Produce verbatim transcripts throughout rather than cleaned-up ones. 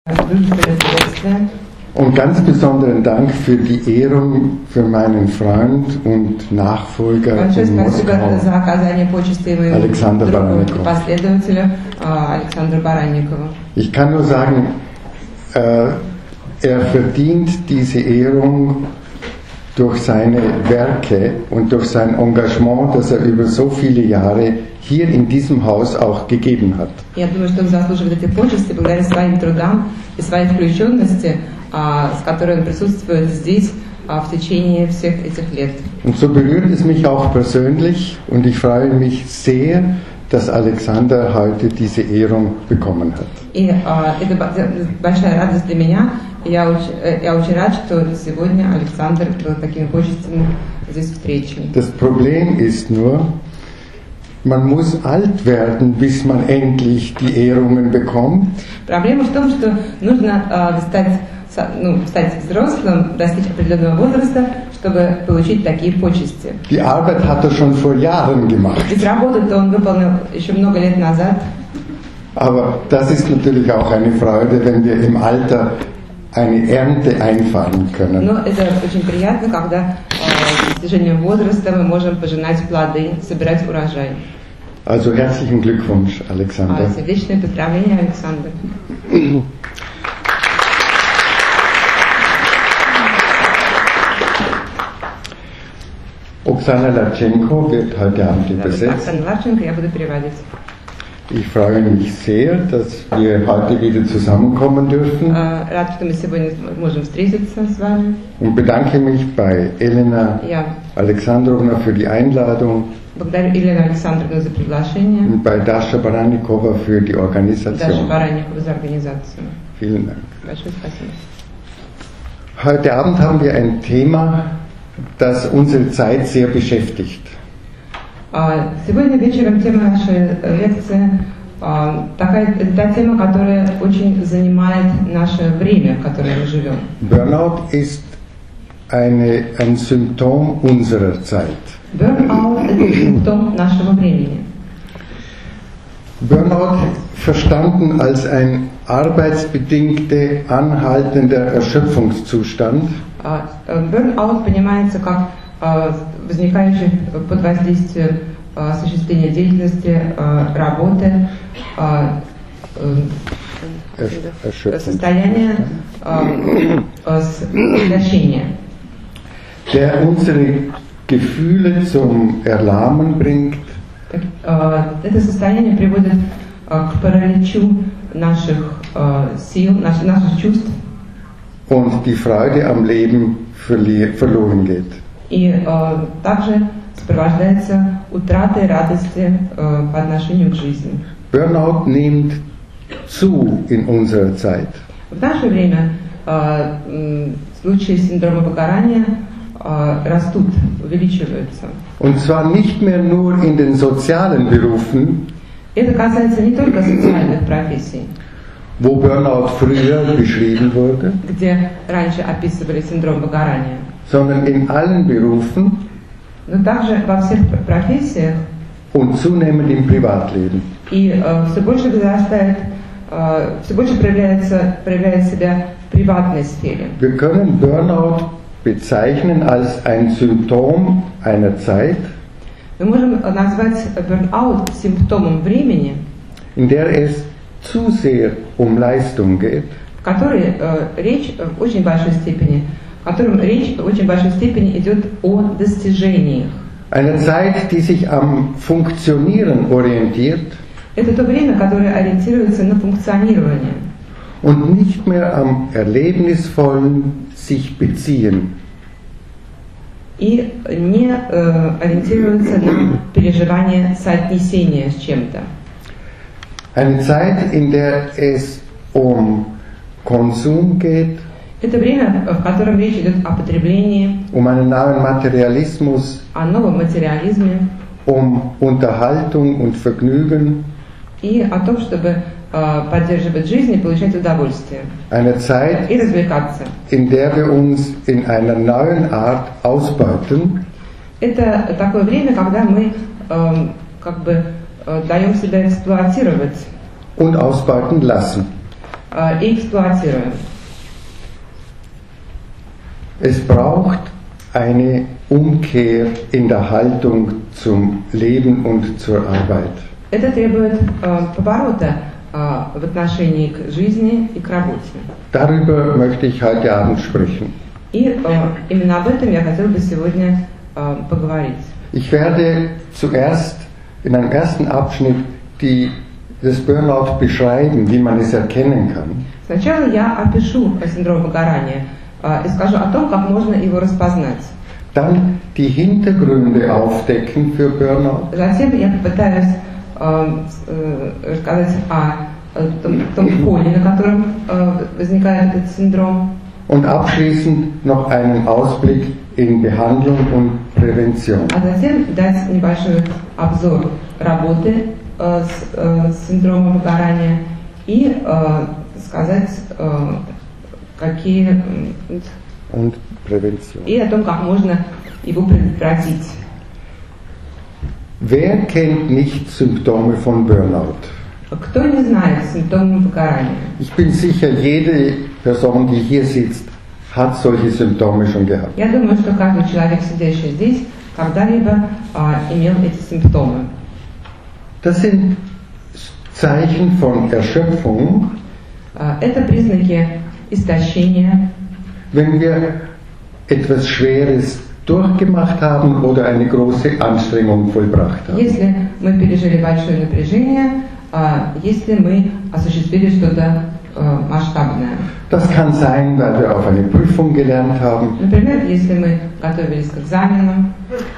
Und ganz besonderen Dank für die Ehrung für meinen Freund und Nachfolger in Moskau, Alexander Barannikov. Ich kann nur sagen, äh, er verdient diese Ehrung durch seine Werke und durch sein Engagement, das er über so viele Jahre hier in diesem Haus auch gegeben hat. Я думаю, что он заслуживает этой почести благодаря своим трудам и своей включенности, с которой он присутствует здесь в течение всех этих лет. Und so berührt es mich auch persönlich und ich freue mich sehr, dass Alexander heute diese Ehrung bekommen hat. И это большая радость для меня. Я очень, я очень рад, что сегодня Александр был такими почестями здесь встречен. Das Problem ist nur, man muss alt werden, bis man endlich die Ehrungen bekommt. Проблема в том, что нужно äh, стать, ну, стать взрослым, достичь определенного возраста, чтобы получить такие почести. Die Arbeit hat er schon vor Jahren gemacht. Ведь работу-то он выполнил еще много лет назад. Aber das ist natürlich auch eine Freude, wenn wir im Alter eine Ernte einfahren können. Но это очень приятно, когда äh, с достижением возраста мы можем пожинать плоды, собирать урожай. Also herzlichen Glückwunsch, Alexander. Uh, сердечное поздравление, Александр. Oksana Latchenko wird heute Abend übersetzt. Ich freue mich sehr, dass wir heute wieder zusammenkommen dürfen. Und bedanke mich bei Elena Alexandrovna für die Einladung. Und bei Dasha Barannikova für die Organisation. Vielen Dank. Heute Abend haben wir ein Thema, das unsere Zeit sehr beschäftigt. Сегодня вечером тема нашей лекции такая та тема, которая очень занимает наше время, в котором мы живем. Burnout ist eine, ein Symptom unserer Zeit. Burnout – это симптом нашего времени. Burnout verstanden als ein arbeitsbedingter, anhaltender Erschöpfungszustand. Burnout понимается как возникающий под воздействием осуществления деятельности, работы, состояние истощения. Der unsere Gefühle zum Erlahmen bringt. Это состояние приводит к параличу наших сил, наших чувств. Und die Freude am Leben verloren geht. И э, также сопровождается утратой радости э, по отношению к жизни. Burnout nimmt zu in unserer Zeit. В наше время э, случаи синдрома выгорания äh, растут, увеличиваются. Und zwar nicht mehr nur in den sozialen Berufen, это касается не только социальных профессий, wo Burnout früher beschrieben wurde, где раньше описывали синдром выгорания, sondern in allen Berufen, но также во всех профессиях und zunehmend im Privatleben. И äh, все больше возрастает, äh, все больше проявляется, проявляет себя в приватной сфере. Wir können Burnout bezeichnen als ein Symptom einer Zeit, мы можем назвать Burnout симптомом времени, in der es zu sehr um Leistung geht, в которой äh, речь в очень большой степени, в котором речь в очень большой степени идет о достижениях. Eine Zeit, die sich am Funktionieren orientiert. Это то время, которое ориентируется на функционирование. Und nicht mehr am erlebnisvollen sich beziehen. И не äh, ориентируется на переживание соотнесения с чем-то. Eine Zeit, in der es um Konsum geht, это время, в котором речь идет о потреблении, um einen neuen Materialismus, о новом материализме, um Unterhaltung und Vergnügen, и о том, чтобы äh, поддерживать жизнь и получать удовольствие, eine Zeit, и развлекаться. In der wir uns in einer neuen Art ausbeuten. Это такое время, когда мы äh, как бы даем себя эксплуатировать und ausbeuten lassen. э, и эксплуатируем. Es braucht eine Umkehr in der Haltung zum Leben und zur Arbeit. Это требует э, поворота э, в отношении к жизни и к работе. Darüber möchte ich heute Abend sprechen. И э, именно об этом я хотела бы сегодня э, поговорить. Ich werde zuerst in einem ersten Abschnitt die, das Burnout beschreiben, wie man es erkennen kann. Сначала я опишу синдром выгорания э, и скажу о том, как можно его распознать. Dann die Hintergründe aufdecken für Burnout. Затем я попытаюсь э, э, рассказать о э, том, том фоне, на котором э, возникает этот синдром. Und abschließend noch einen Ausblick in Behandlung und Prävention. А затем дать небольшой обзор работы э, с, э, с синдромом выгорания и э, сказать, э, какие э, Und Prävention. и о том, как можно его предотвратить. Wer kennt nicht Symptome von Burnout? Кто не знает симптомы выгорания? Ich bin sicher, jede Person, die hier sitzt, hat solche Symptome schon gehabt. Я думаю, что каждый человек, сидящий здесь, когда-либо э, имел эти симптомы. Das sind Zeichen von Erschöpfung, Э, это признаки истощения, wenn wir etwas Schweres durchgemacht haben oder eine große Anstrengung vollbracht haben. если мы пережили большое напряжение, э, если мы осуществили что-то э, масштабное. Das kann sein, weil wir auf eine Prüfung gelernt haben Например, если мы готовились к экзаменам,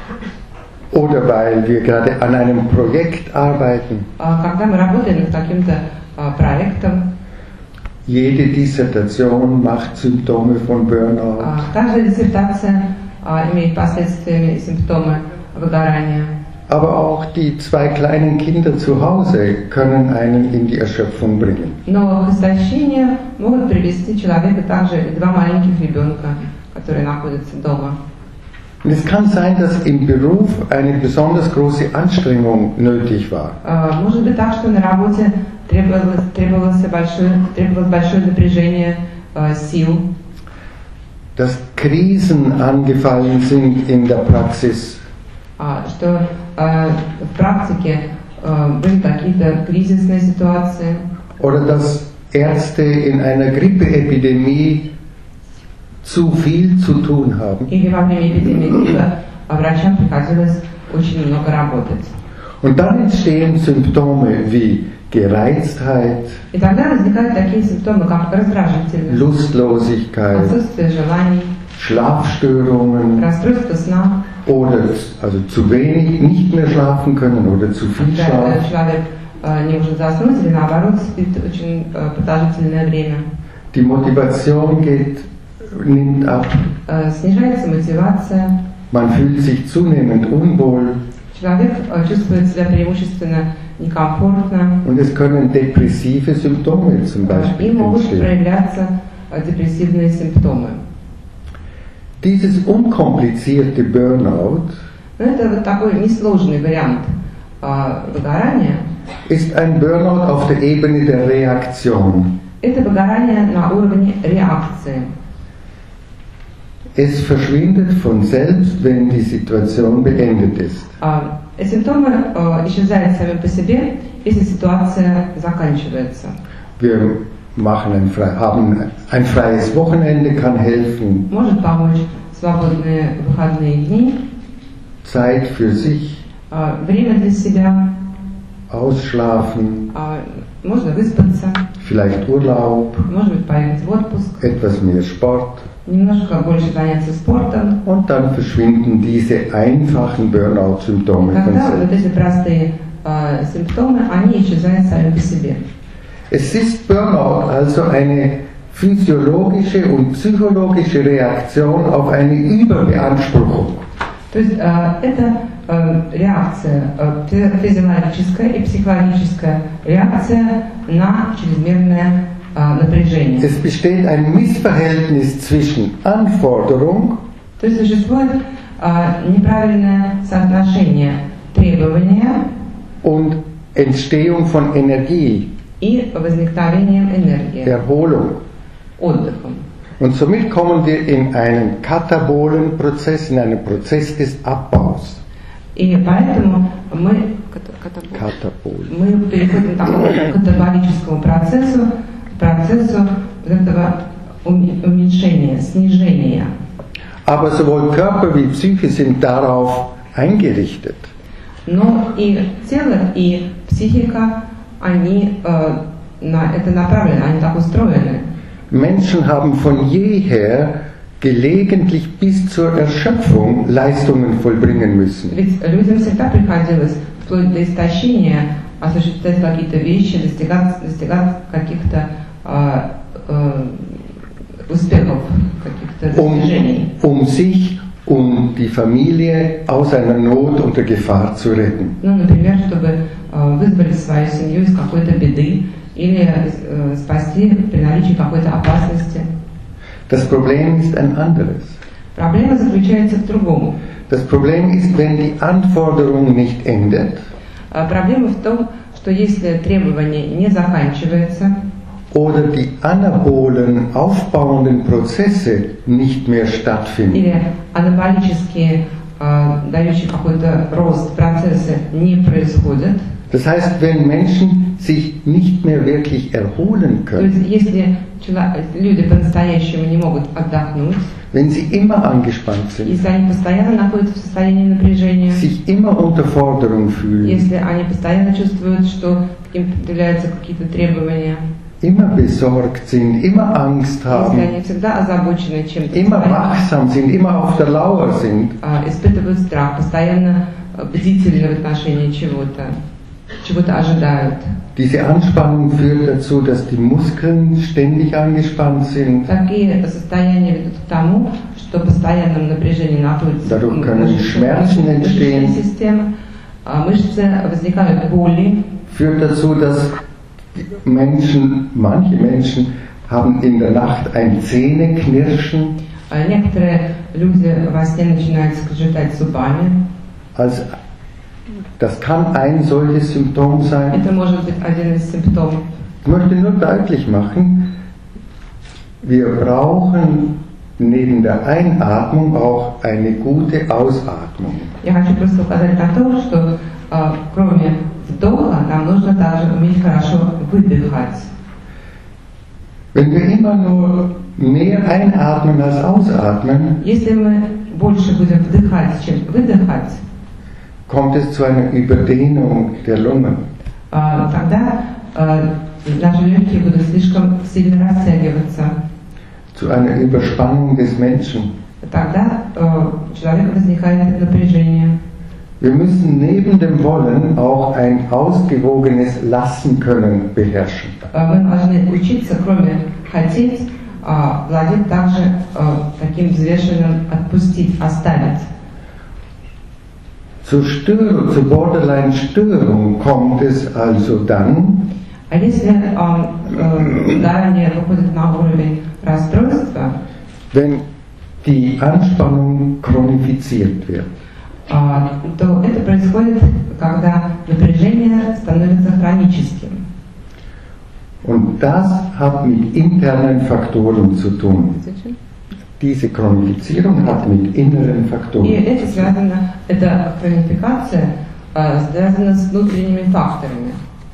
oder weil wir gerade an einem Projekt arbeiten. э, когда мы работаем над каким-то э, проектом. Jede Dissertation macht Symptome von Burnout. Э, каждая диссертация э, имеет последствиями и симптомы выгорания. Aber auch die zwei kleinen Kinder zu Hause können einen in die Erschöpfung bringen. Но к истощению могут привести человека также и два маленьких ребенка, которые находятся дома. Und es kann sein, dass im Beruf eine besonders große Anstrengung nötig war. Э, Может быть так, что на работе требовалось, требовалось, большое, требовалось большое напряжение э, сил, Dass Krisen angefallen sind in der Praxis. а, что э, в практике э, были какие-то кризисные ситуации, Oder dass Ärzte in einer Grippeepidemie zu viel zu tun haben. или во время эпидемии гриппа врачам приходилось очень много работать. Und dann entstehen Symptome wie Gereiztheit, И тогда возникают такие симптомы, как раздражительность, Lustlosigkeit, отсутствие желаний, Schlafstörungen расстройство сна, oder also zu wenig nicht mehr schlafen können oder zu viel когда Schlaf. человек э, не может заснуть или наоборот спит очень э, продолжительное время. Die Motivation geht, nimmt ab. Э, снижается мотивация, Man fühlt sich zunehmend unwohl человек э, чувствует себя преимущественно некомфортно, und es können depressive Symptome zum э, и Beispiel могут entstehen. проявляться э, депрессивные симптомы. Dieses unkomplizierte Burnout Но это вот такой несложный вариант э, выгорания. ist ein Burnout auf der Ebene der Reaktion. Это выгорание на уровне реакции. Es verschwindet von selbst, wenn die Situation beendet ist. Э, симптомы э, исчезают сами по себе, если ситуация заканчивается. Wir machen ein frei, haben ein freies Wochenende, kann helfen, Может помочь свободные выходные дни, Zeit für sich, э, время для себя, ausschlafen, э, можно выспаться, vielleicht Urlaub, может быть поехать в отпуск, etwas mehr Sport. немножко больше заняться спортом. Und dann verschwinden diese einfachen Burnout-Symptome von Когда вот selbst. эти простые э, симптомы, они исчезают сами по себе. Es ist Burnout also eine physiologische und psychologische Reaktion auf eine Überbeanspruchung. То есть э, это э, реакция, э, физиологическая и психологическая реакция на чрезмерное э, напряжение. Es besteht ein Missverhältnis zwischen Anforderung То есть существует э, неправильное соотношение требования und Entstehung von Energie и возникновением энергии, Erholung. отдыхом. Und somit kommen wir in einen katabolen Prozess, in einen Prozess des Abbaus. И поэтому мы, Katabol. мы переходим к такому катаболическому процессу, процессу вот этого уменьшения, снижения. Aber sowohl Körper wie Psyche sind darauf eingerichtet. Но и тело, и психика, они э, на это направлены, они так устроены. Menschen haben von jeher gelegentlich bis zur Erschöpfung Leistungen vollbringen müssen. Ведь людям всегда приходилось вплоть до истощения осуществлять какие-то вещи, достигать, достигать каких-то э, э, успехов, каких-то достижений. Um, um sich und die Familie aus einer Not und der Gefahr zu retten. Ну, например, чтобы э, вызволить свою семью из какой-то беды или э, спасти при наличии какой-то опасности. Das Problem ist ein anderes. Проблема заключается в другом. Das Problem ist, wenn die Anforderung nicht endet, Э, Проблема в том, что если требование не заканчивается, oder die anabolen, aufbauenden Prozesse nicht mehr stattfinden. или анаболические, э, дающие какой-то рост процессы не происходят, Das heißt, wenn Menschen sich nicht mehr wirklich erholen то есть können, если чело- люди по-настоящему не могут отдохнуть, wenn sie immer angespannt sind, если они постоянно находятся в состоянии напряжения, sich immer unter Forderung fühlen, если они постоянно чувствуют, что им предъявляются какие-то требования, immer besorgt sind, immer Angst если haben, они всегда озабочены чем-то, immer постоянно, wachsam sind, immer auf der Lauer sind, а, испытывают страх, постоянно а, бдительны в отношении чего-то, чего-то ожидают. diese Anspannung führt dazu, dass die Muskeln ständig angespannt sind. Такие состояния ведут к тому, что в постоянном напряжении находится Dadurch können Schmerzen entstehen. мышечная система, а мышцы возникают боли, Führt dazu, dass Menschen, manche Menschen haben in der Nacht ein Zähneknirschen, а некоторые люди во сне начинают скрежетать зубами. als das kann ein solches Symptom sein. Это может быть один из симптомов. Ich möchte nur deutlich machen, wir brauchen neben der Einatmung auch eine gute Ausatmung. Я хочу просто указать на то, что э, кроме вдоха нам нужно также уметь хорошо выдыхать. Wenn wir immer nur mehr einatmen als ausatmen, Если мы больше будем вдыхать, чем выдыхать, kommt es zu einer Überdehnung der Lungen. э, тогда э, наши легкие будут слишком сильно растягиваться. Zu einer Überspannung des Menschen. Тогда э, у человека возникает напряжение. Wir müssen neben dem Wollen auch ein ausgewogenes Lassen können beherrschen. Э, мы должны учиться, кроме хотеть, э, владеть также э, таким взвешенным отпустить, оставить. Zur Störung, zur Borderline-Störung kommt es also dann, А если э, далее выходит на уровень расстройства, wenn die Anspannung chronifiziert wird. э, то это происходит, когда напряжение становится хроническим. Und das hat mit internen Faktoren zu tun. Diese Chronifizierung hat mit inneren И Faktoren это zu tun. связано, эта хронификация э, связана с внутренними факторами.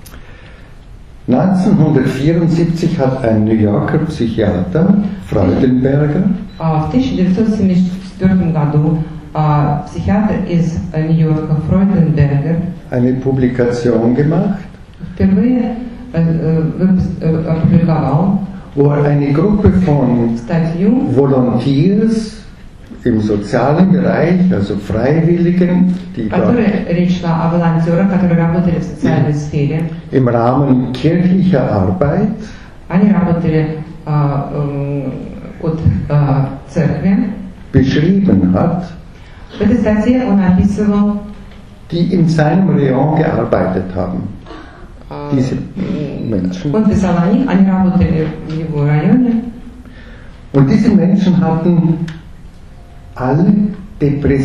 neunzehnhundertvierundsiebzig hat ein New Yorker Psychiater, Freudenberger, А в тысяча девятьсот семьдесят четвёртом году а, психиатр из э, Нью-Йорка Фройденбергер eine Publikation gemacht, впервые э, э, выпус- э, опубликовал wo er eine Gruppe von статью, Volunteers im sozialen Bereich, also Freiwilligen, die в dort которой речь шла о волонтерах, которые работали в социальной сфере. im Rahmen kirchlicher Arbeit Они работали а, м, от а, церкви. beschrieben hat, В этой статье он описывал die in seinem Rayon gearbeitet haben. а, Diese м, Menschen. он писал о них, они работали в его районе. Und diese Menschen hatten alle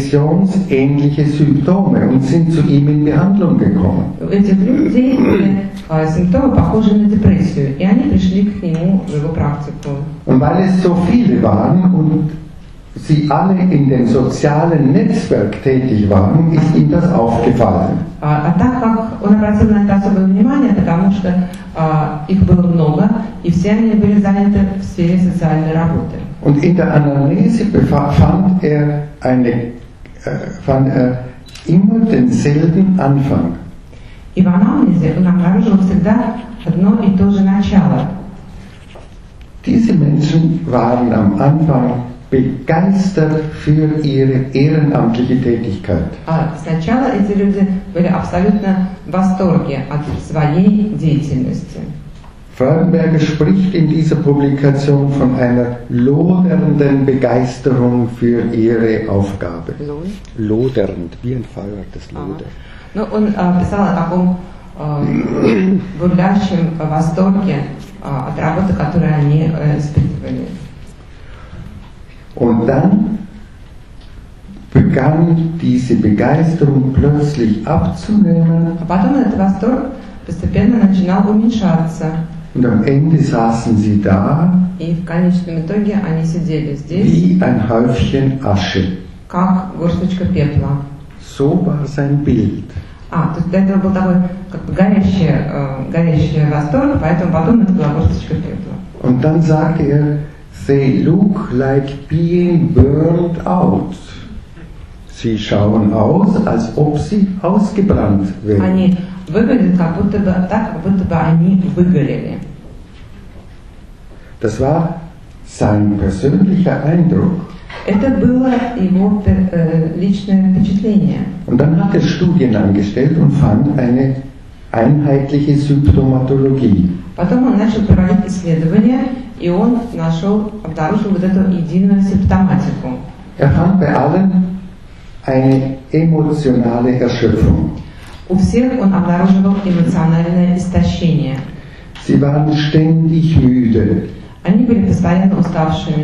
depressionsähnliche Symptome und sind zu ihm in Behandlung gekommen. У этих людей были симптомы, похожие на депрессию, и они пришли к нему в его практику. Und weil es so viele waren und sie alle in dem sozialen Netzwerk tätig waren, ist ihm das aufgefallen. А, а так как он обратил на это особое внимание, потому что а, их было много, и все они были заняты в сфере социальной работы. Und in der Anamnese fand er, eine, äh, fand er immer denselben Anfang. И в анамнезе он обнаружил всегда одно и то же начало. Diese Menschen waren am Anfang begeistert für ihre ehrenamtliche Tätigkeit. А сначала эти люди были абсолютно в восторге от своей деятельности. Freudenberger spricht in dieser Publikation von einer lodernden Begeisterung für ihre Aufgabe. Lodernd, wie ein Feuer, das lodert. Ну, он а, писал о таком а, бурлящем восторге а, от работы, которую они а, испытывали. Und dann begann diese Begeisterung plötzlich abzunehmen. А потом этот восторг постепенно начинал уменьшаться. Und am Ende saßen sie da, И в конечном итоге они сидели здесь, wie ein Häufchen Asche. как горсточка пепла. So war sein Bild. А, то есть до этого был такой как бы горящий, э, горящий восторг, поэтому потом это была горсточка пепла. Und dann sagte er, they look like being burned out. Sie schauen aus, als ob sie ausgebrannt wären. Они выглядят как будто бы так, как будто бы они выгорели. Das war sein persönlicher Eindruck. Это было его э, личное впечатление. Und dann hat er Studien angestellt und fand eine einheitliche Symptomatologie. Потом он начал проводить исследования, и он нашел, обнаружил вот эту единую симптоматику. Er fand bei allen eine emotionale Erschöpfung. У всех он обнаруживал эмоциональное истощение. Sie waren ständig müde. Они были постоянно уставшими.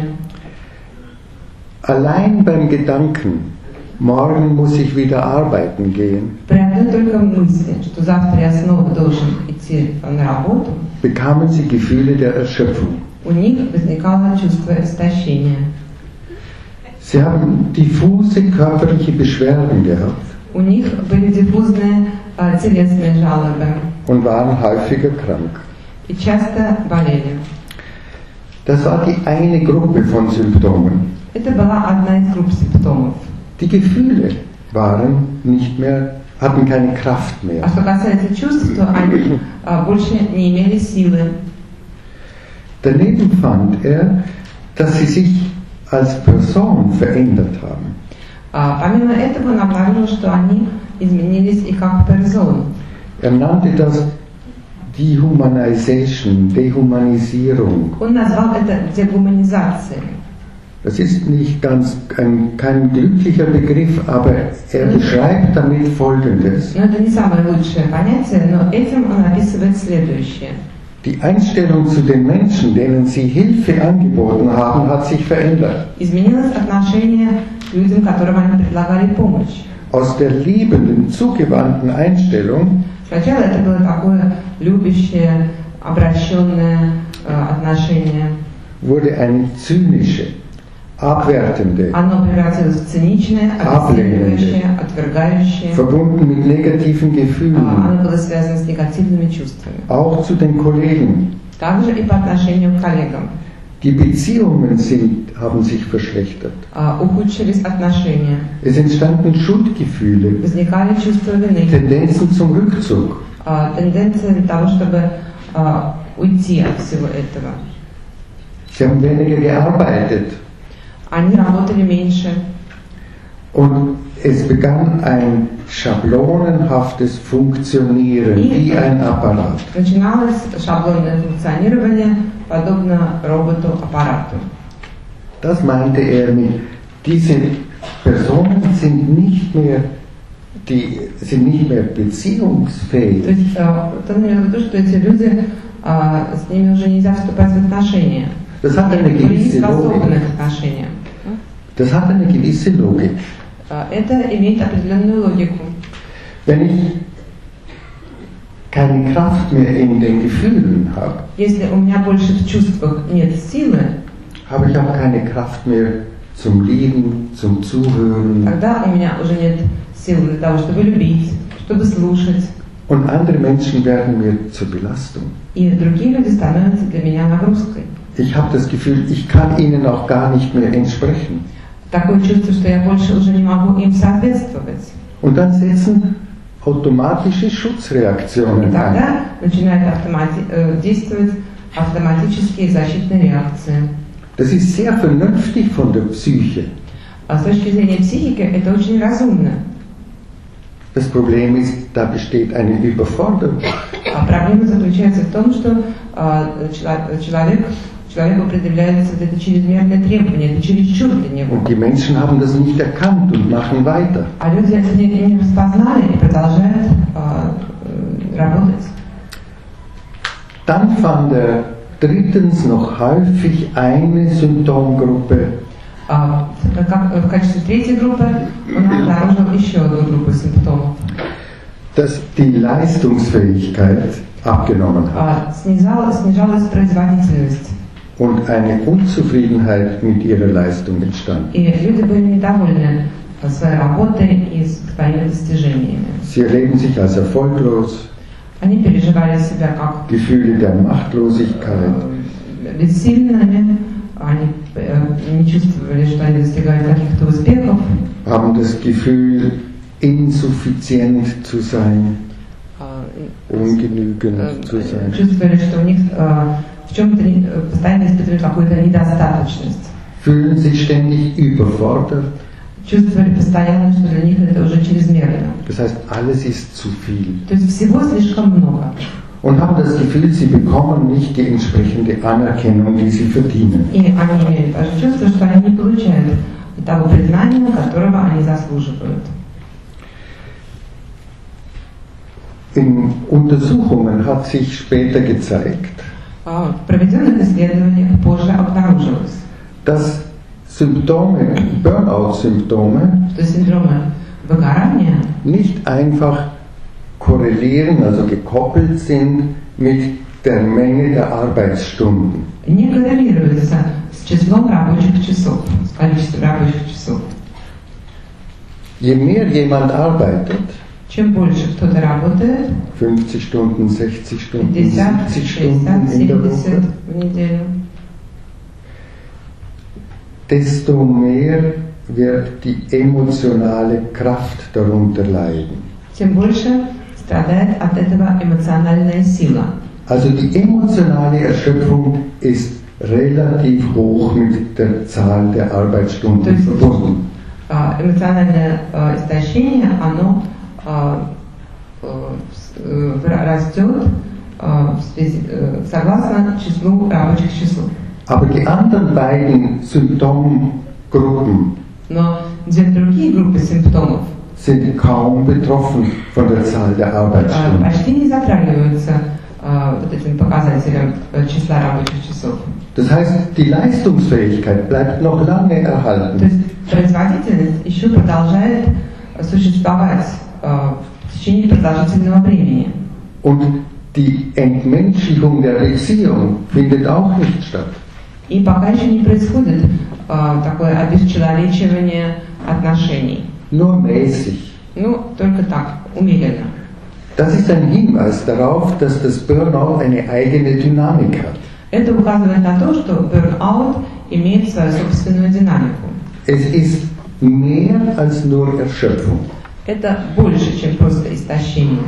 Allein beim Gedanken, morgen muss ich wieder arbeiten gehen, При одной только мысли, что завтра я снова должен идти на работу, bekamen sie Gefühle der Erschöpfung. у них возникало чувство истощения. Sie haben diffuse körperliche Beschwerden gehabt У них были диффузные э, телесные жалобы und waren häufiger krank. и часто болели. Das war die eine Gruppe von Symptomen. Это была одна из групп симптомов. Die Gefühle waren nicht mehr, hatten keine Kraft mehr. А что касается чувств, то они э, больше не имели силы. Daneben fand er, dass sie sich als Person verändert haben. А, помимо этого он обнаружил, что они изменились и как персон. Er nannte das Dehumanization, Dehumanisierung. Он назвал это дегуманизацией. Das ist nicht ganz ein, kein glücklicher Begriff, aber er beschreibt damit Folgendes. Но это не самое лучшее понятие, но этим он описывает следующее. Die Einstellung zu den Menschen, denen sie Hilfe angeboten haben, hat sich verändert. Изменилось отношение к людям, которым они предлагали помощь. Aus der liebenden, zugewandten Einstellung Сначала это было такое любящее, обращенное э, отношение. wurde eine zynische, abwertende, Оно превратилось в циничное, обесценивающее, отвергающее. verbunden mit negativen А, Gefühlen, Оно было связано с негативными чувствами. auch zu den Kollegen. Также и по отношению к коллегам. Die Beziehungen sind, haben sich verschlechtert. А, Ухудшились отношения. Es entstanden Schuldgefühle, Возникали чувства вины. Tendenzen zum Rückzug. А, Тенденция для того, чтобы а, уйти от всего этого. Sie haben weniger gearbeitet. Они работали меньше. Und es begann ein schablonenhaftes Funktionieren, wie ein Apparat. Начиналось шаблонное функционирование, подобно роботу-аппарату. Das meinte er mit, diese Personen sind nicht mehr, die, sind nicht mehr То beziehungsfähig. есть он имел в виду, что эти люди, а, с ними уже нельзя вступать в отношения. Das hat eine Они были не gewisse способны Logik. к отношениям. Das hat eine gewisse Logik. А, Это имеет определенную логику. Wenn ich keine Kraft mehr in den Gefühlen habe, если у меня больше в чувствах нет силы, habe ich auch keine Kraft mehr zum Lieben, zum Zuhören. тогда у меня уже нет сил для того, чтобы любить, чтобы слушать. Und andere Menschen werden mir zur Belastung. И другие люди становятся для меня нагрузкой. Ich habe das Gefühl, ich kann ihnen auch gar nicht mehr entsprechen. Такое чувство, что я больше уже не могу им соответствовать. Und dann setzen automatische И Schutzreaktionen ein. тогда начинают автомати- äh, действовать автоматические защитные реакции. Das ist sehr vernünftig von der Psyche. А с точки зрения психики это очень разумно. Das Problem ist, da besteht eine Überforderung. А проблема заключается в том, что э, чело- человек, человеку предъявляется вот это чрезмерное требование, это чересчур для него. Und die Menschen haben das nicht erkannt und machen weiter. А люди это не, не распознали и продолжают э, э, работать. Dann fand er drittens noch häufig eine Symptomgruppe, А, как, в качестве третьей группы он обнаружил еще одну группу симптомов. dass die Leistungsfähigkeit abgenommen hat А, снижала- снижалась производительность, und eine Unzufriedenheit mit ihrer Leistung entstand. и люди были недовольны своей работой и своими достижениями. Sie erleben sich als erfolglos, Они переживали себя как Gefühle der Machtlosigkeit, э, бессильными, они э, не чувствовали, что они достигают каких-то успехов, haben das Gefühl, insuffizient zu sein, э, ungenügend э, zu sein. чувствовали, что у них э, в чем-то не- э, постоянно испытывали какую-то недостаточность. Fühlen sich ständig überfordert. Чувствовали постоянно, что для них это уже чрезмерно. Das heißt, alles ist zu viel. То есть всего слишком много. Und haben das Gefühl, sie bekommen nicht die entsprechende Anerkennung, die sie verdienen. И они имеют даже чувство, что они не получают того признания, которого они заслуживают. In Untersuchungen hat sich später gezeigt, А В проведенных исследованиях позже обнаружилось, dass Symptome, Burnout-Symptome что синдромы выгорания nicht einfach korrelieren, also gekoppelt sind mit der Menge der Arbeitsstunden. не коррелируются с числом рабочих часов, с количеством рабочих часов. Je mehr jemand arbeitet, Чем больше кто-то работает, fünfzig Stunden, sechzig Stunden, пятьдесят, siebzig шестьдесят, Stunden in der семьдесят Woche, в неделю, desto mehr wird die emotionale Kraft darunter leiden. тем больше страдает от этого эмоциональная сила. Also die emotionale Erschöpfung ist relativ hoch mit der Zahl der Arbeitsstunden То есть verbunden. а, эмоциональное а, истощение, оно а, а, с- э, растет а, в связи- э, согласно числу рабочих часов. Aber die anderen beiden Symptomgruppen Но две другие группы симптомов sind kaum betroffen von der Zahl der а, Arbeitsstunden. почти не затрагиваются а, вот этим показателем э, числа рабочих часов. Das heißt, die Leistungsfähigkeit bleibt noch lange То erhalten. есть производительность еще продолжает существовать а, в течение продолжительного времени. Und die Entmenschlichung der Beziehung findet auch nicht statt. И пока еще не происходит а, такое обесчеловечивание отношений. Nur mäßig. Ну, только так, умеренно. Das ist ein Hinweis darauf, dass das Burnout eine eigene Dynamik hat. Это указывает на то, что burnout имеет свою собственную динамику. Es ist mehr als nur Erschöpfung. Это больше, чем просто истощение.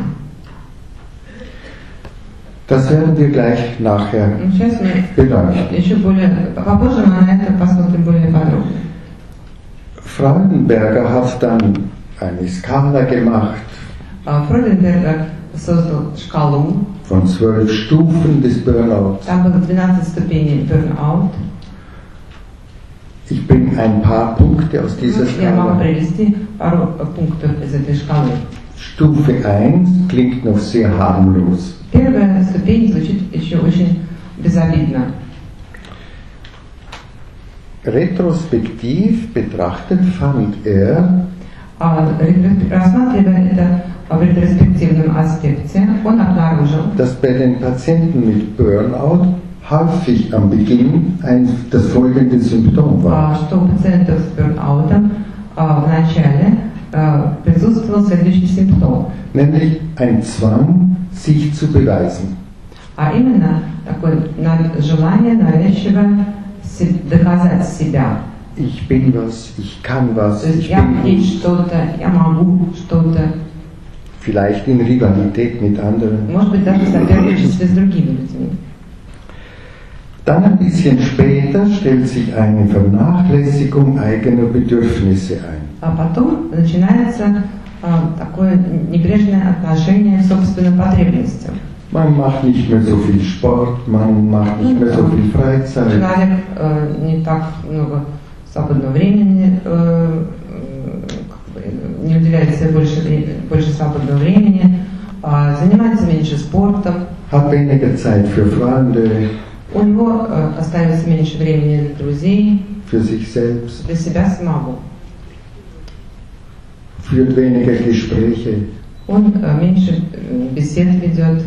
Das werden wir gleich nachher Ну, сейчас мы beleuchten. еще более, попозже мы на это посмотрим более подробно. Freudenberger hat dann eine Skala gemacht А, Фройденбергер создал шкалу, von zwölf Stufen des Burnouts. там было двенадцать ступеней burnout. Ich bringe ein paar Punkte aus dieser Я могу Skala. привести пару э, пунктов из этой шкалы. Stufe eins klingt noch sehr harmlos. Первая ступень звучит еще очень безобидно. Retrospektiv betrachtet fand er, А ретро- рассматривая это в ретроспективном аспекте он обнаружил, dass bei den Patienten mit Burnout häufig am Beginn ein, das folgende Symptom war. что у пациентов с бёрнаутом в начале присутствовал следующий симптом. Nämlich ein Zwang, sich zu beweisen. А именно такое желание навязчиво доказать себя. Ich bin was, ich kann was, То есть ich я bin есть что-то, я могу что-то. vielleicht in Rivalität mit anderen. Может быть, даже в соперничестве с другими людьми. Dann ein bisschen später stellt sich eine Vernachlässigung eigener Bedürfnisse ein. А потом начинается а, такое небрежное отношение к собственным потребностям. Man macht nicht mehr so viel Sport, man macht nicht mehr so viel Freizeit. Человек э, не так много свободного времени, э, э, не уделяет себе больше, больше свободного времени, э, занимается меньше спортом. Hat weniger Zeit für Freunde, У него э, остается меньше времени для друзей, für sich selbst, для себя самого. führt weniger Gespräche. Он э, меньше э, бесед ведет.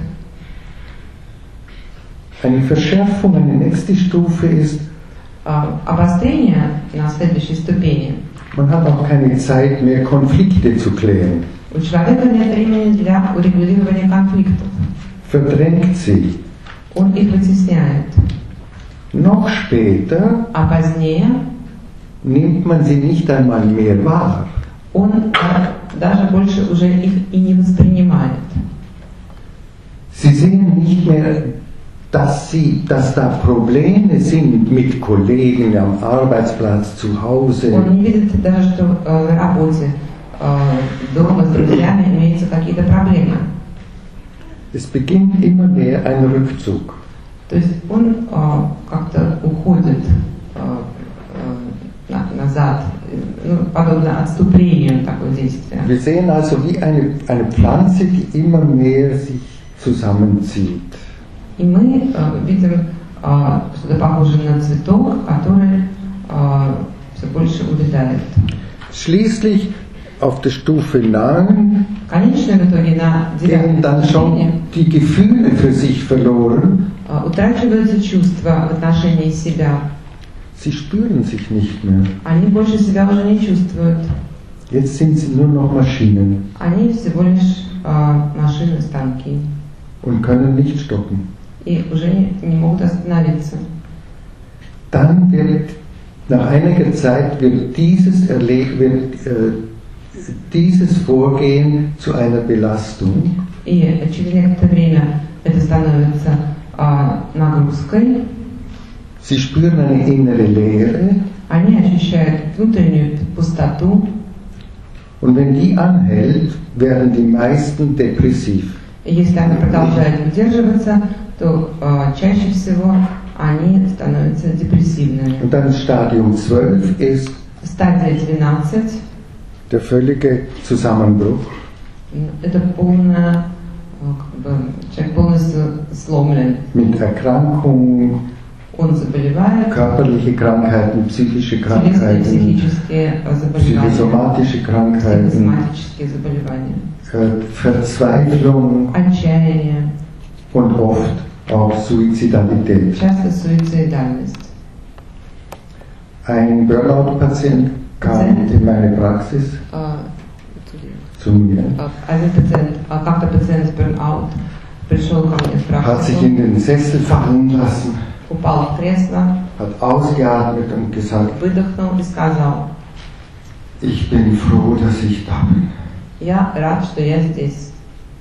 Eine Verschärfung, eine nächste Stufe ist, Э, обострение на следующей ступени. man hat auch keine Zeit mehr, Konflikte zu klären. У человека нет времени для урегулирования конфликтов. Verdrängt sie. Он их вытесняет. Noch später А позднее nimmt man sie nicht einmal mehr wahr. он э, даже больше уже их и не воспринимает. Sie sehen nicht mehr, dass, sie, dass da Probleme sind mit Kollegen am Arbeitsplatz, zu Hause. Он не видит даже, что э, на работе, э, дома с друзьями имеются какие-то проблемы. Es beginnt immer mehr ein Rückzug. То есть он э, как-то уходит э, э, на- назад, ну, подобно отступлению такое действие. Wir sehen also wie eine, eine Pflanze, die immer mehr sich zusammenzieht. И мы э, видим э, что-то похожее на цветок, который э, все больше увядает. Schließlich auf der Stufe neun В конечном итоге на gehen девятом dann ступени schon die Gefühle für sich verloren. э, утрачиваются чувства в отношении себя. Sie spüren sich nicht mehr. Они больше себя уже не чувствуют. Jetzt sind sie nur noch Maschinen Они всего лишь э, машины, станки. und können nicht stoppen. И уже не, не могут остановиться. Dann wird nach einiger Zeit wird dieses, Erle wird, äh, dieses Vorgehen zu einer Belastung. И через некоторое время это становится э, нагрузкой. Sie spüren eine innere Leere Они ощущают внутреннюю пустоту. und wenn die anhält, werden die meisten depressiv. И если она продолжает удерживаться, то э, чаще всего они становятся депрессивными. Und dann Stadium zwölf ist Стадия двенадцать der völlige Zusammenbruch. – это полная, э, как бы, человек полностью сломлен. Mit Erkrankungen, Он заболевает, körperliche Krankheiten, psychische телесные, Krankheiten, психические э, заболевания, psychosomatische Krankheiten, психосоматические заболевания, äh, Verzweiflung отчаяние, und oft auch Suizidalität. часто суицидальность. Ein Burnout-Patient kam in meine Praxis Э, zu mir, э, Один пациент, э, как-то пациент с burnout пришел ко мне в hat sich in практику, den Sessel fallen lassen, упал в кресло, hat ausgeatmet und gesagt, выдохнул и сказал: ich bin froh, dass ich da bin. «Я рад, что я здесь».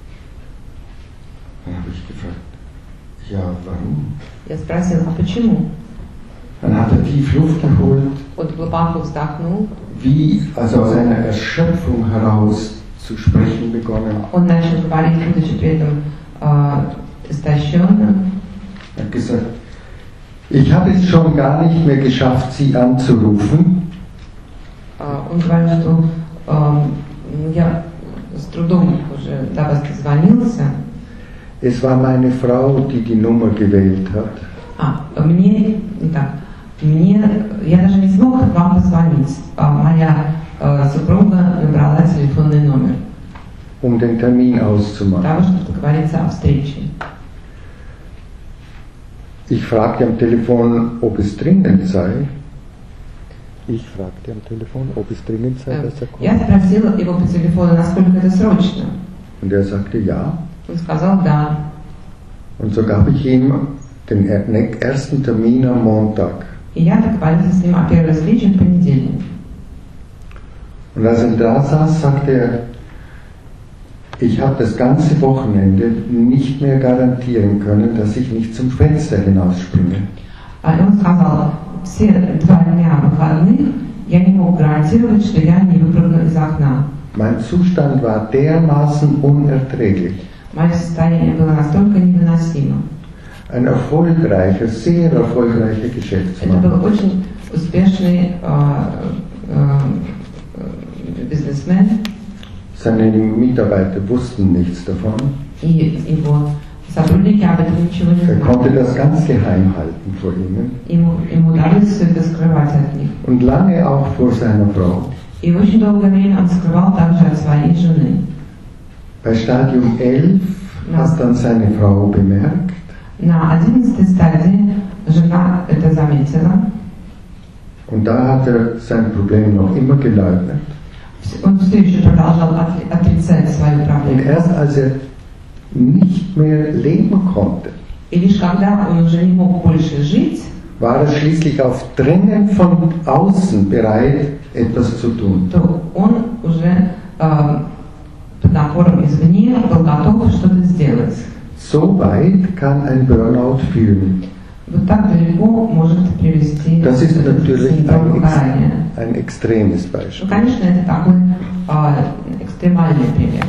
Dann habe ich gefragt, ja, warum? Я спросил: «А почему?» Dann hat er tief Luft geholt, Он глубоко вздохнул, wie also aus einer Erschöpfung heraus zu sprechen begonnen. он начал говорить, будучи при этом э, истощенным. Er hat gesagt, ich habe es schon gar nicht mehr geschafft, Sie anzurufen. Э, он говорил, что э, я с трудом уже до вас дозвонился. Es war meine Frau, die die Nummer gewählt hat. А, мне, не так, мне, я даже не смог вам позвонить. А моя э, супруга набрала телефонный номер. um den Termin auszumachen. того, чтобы договориться о встрече. Ich fragte am Telefon, ob es dringend sei. Ich fragte am Telefon, ob es dringend sei, dass er kommt. Я спросила его по телефону, насколько это срочно. Und er sagte ja. Он сказал да. Und so gab ich ihm den ersten Termin am Montag. И я договорилась с ним о первой встрече в понедельник. Und als er da saß, sagte er, ich habe das ganze Wochenende nicht mehr garantieren können, dass ich nicht zum Fenster hinausspringe. И он сказал, все два дня выходных я не мог гарантировать, что я не выпрыгну из окна. Mein Zustand war dermaßen unerträglich. Мое состояние было настолько невыносимо. Ein erfolgreicher, sehr erfolgreicher Это Geschäftsmann. был очень успешный э, э, бизнесмен, Seine Mitarbeiter wussten nichts davon. и его сотрудники об этом ничего не Er знали. konnte das ganz geheim halten vor ihnen Ему, ему удалось все это скрывать от них. und lange auch vor seiner Frau. И очень долгое время он скрывал также от своей жены. Bei Stadium elf hat dann seine Frau bemerkt, На одиннадцатой стадии жена это заметила. und da hat er sein Problem noch immer geleugnet. Он все еще продолжал отри- отрицать свою Und проблему. erst als er nicht mehr leben konnte, И лишь когда он уже не мог больше жить, war er schließlich auf Drängen von außen bereit, etwas zu tun. то он уже э, под напором извне был готов что-то сделать. So weit kann ein Burnout führen. Вот так далеко может привести Das ist natürlich синдром ein, выгорания. ex ein extremes Ну, Beispiel. конечно, это такой э, экстремальный пример.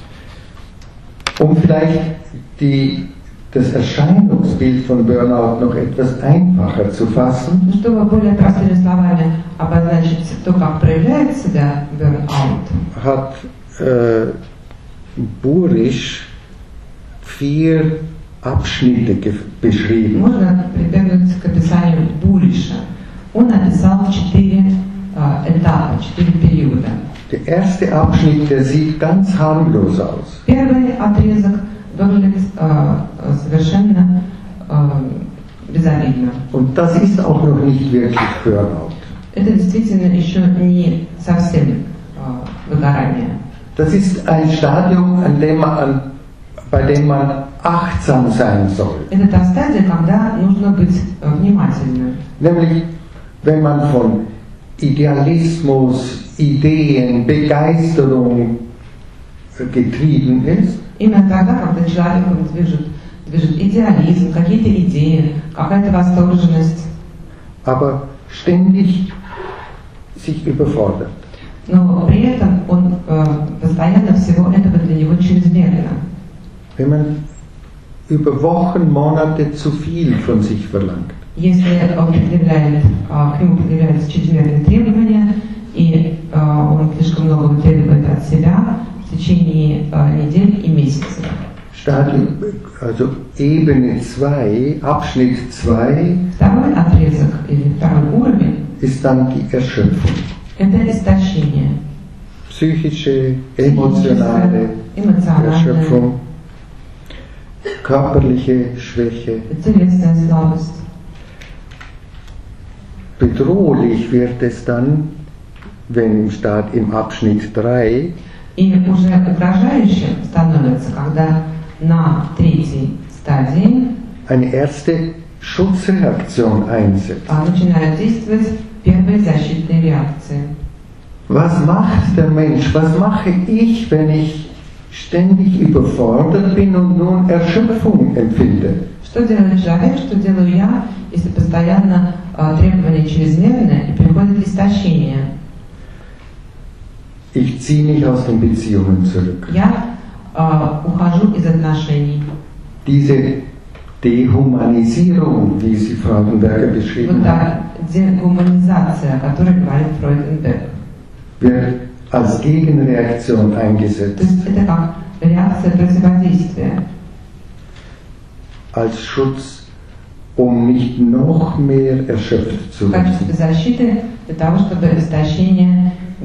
Um vielleicht die, das Erscheinungsbild von Burnout noch etwas einfacher zu fassen, Ну, чтобы более простыми словами обозначить то, как проявляет себя burnout, hat äh, Burisch vier Abschnitte beschrieben. можно прибегнуть к описанию Буриша. Он описал четыре э, этапа, четыре периода. Der erste Abschnitt, der sieht ganz harmlos aus. Первый отрезок выглядит э, совершенно э, безобидно. Und das ist auch noch nicht wirklich Burnout. Это действительно еще не совсем э, выгорание. Das ist ein Stadium, an dem man, an, bei dem man achtsam sein soll. Это та стадия, когда нужно быть э, внимательным. Nämlich, wenn man von Idealismus, Ideen, Begeisterung getrieben ist, Именно тогда, когда человеком движет, движет идеализм, какие-то идеи, какая-то восторженность, aber ständig sich überfordert. но при этом он э, постоянно всего этого для него чрезмерно. Wenn man über Wochen, Monate zu viel von sich verlangt. Если он предъявляет, э, к нему предъявляются чрезмерные требования, и э, он слишком много требует от себя в течение э, недель и месяцев. Stadium, also Ebene zwei, Abschnitt zwei, Второй отрезок или второй уровень ist dann die Erschöpfung. – это истощение. Psychische, emotionale Эмоциональное, Erschöpfung, körperliche Schwäche. телесная слабость. Bedrohlich wird es dann, wenn im Start im Abschnitt drei И уже угрожающим становится, когда на третьей стадии eine erste Schutzreaktion einsetzt. а, начинают действовать первые защитные реакции. Was macht der Mensch? Was mache ich, wenn ich ständig überfordert bin und nun Erschöpfung empfinde? Что делает человек, что делаю я, если постоянно а, требования чрезмерные и приходит истощение? Ich ziehe mich aus den Beziehungen zurück. Я а, ухожу из отношений. Diese Dehumanisierung, wie sie Fraudenberger Вот beschrieben hat, та дегуманизация, о которой говорит Фройденберг. wird als Gegenreaktion То eingesetzt, есть это как реакция противодействия, als Schutz, um nicht noch mehr erschöpft zu в werden. качестве защиты для того, чтобы истощение не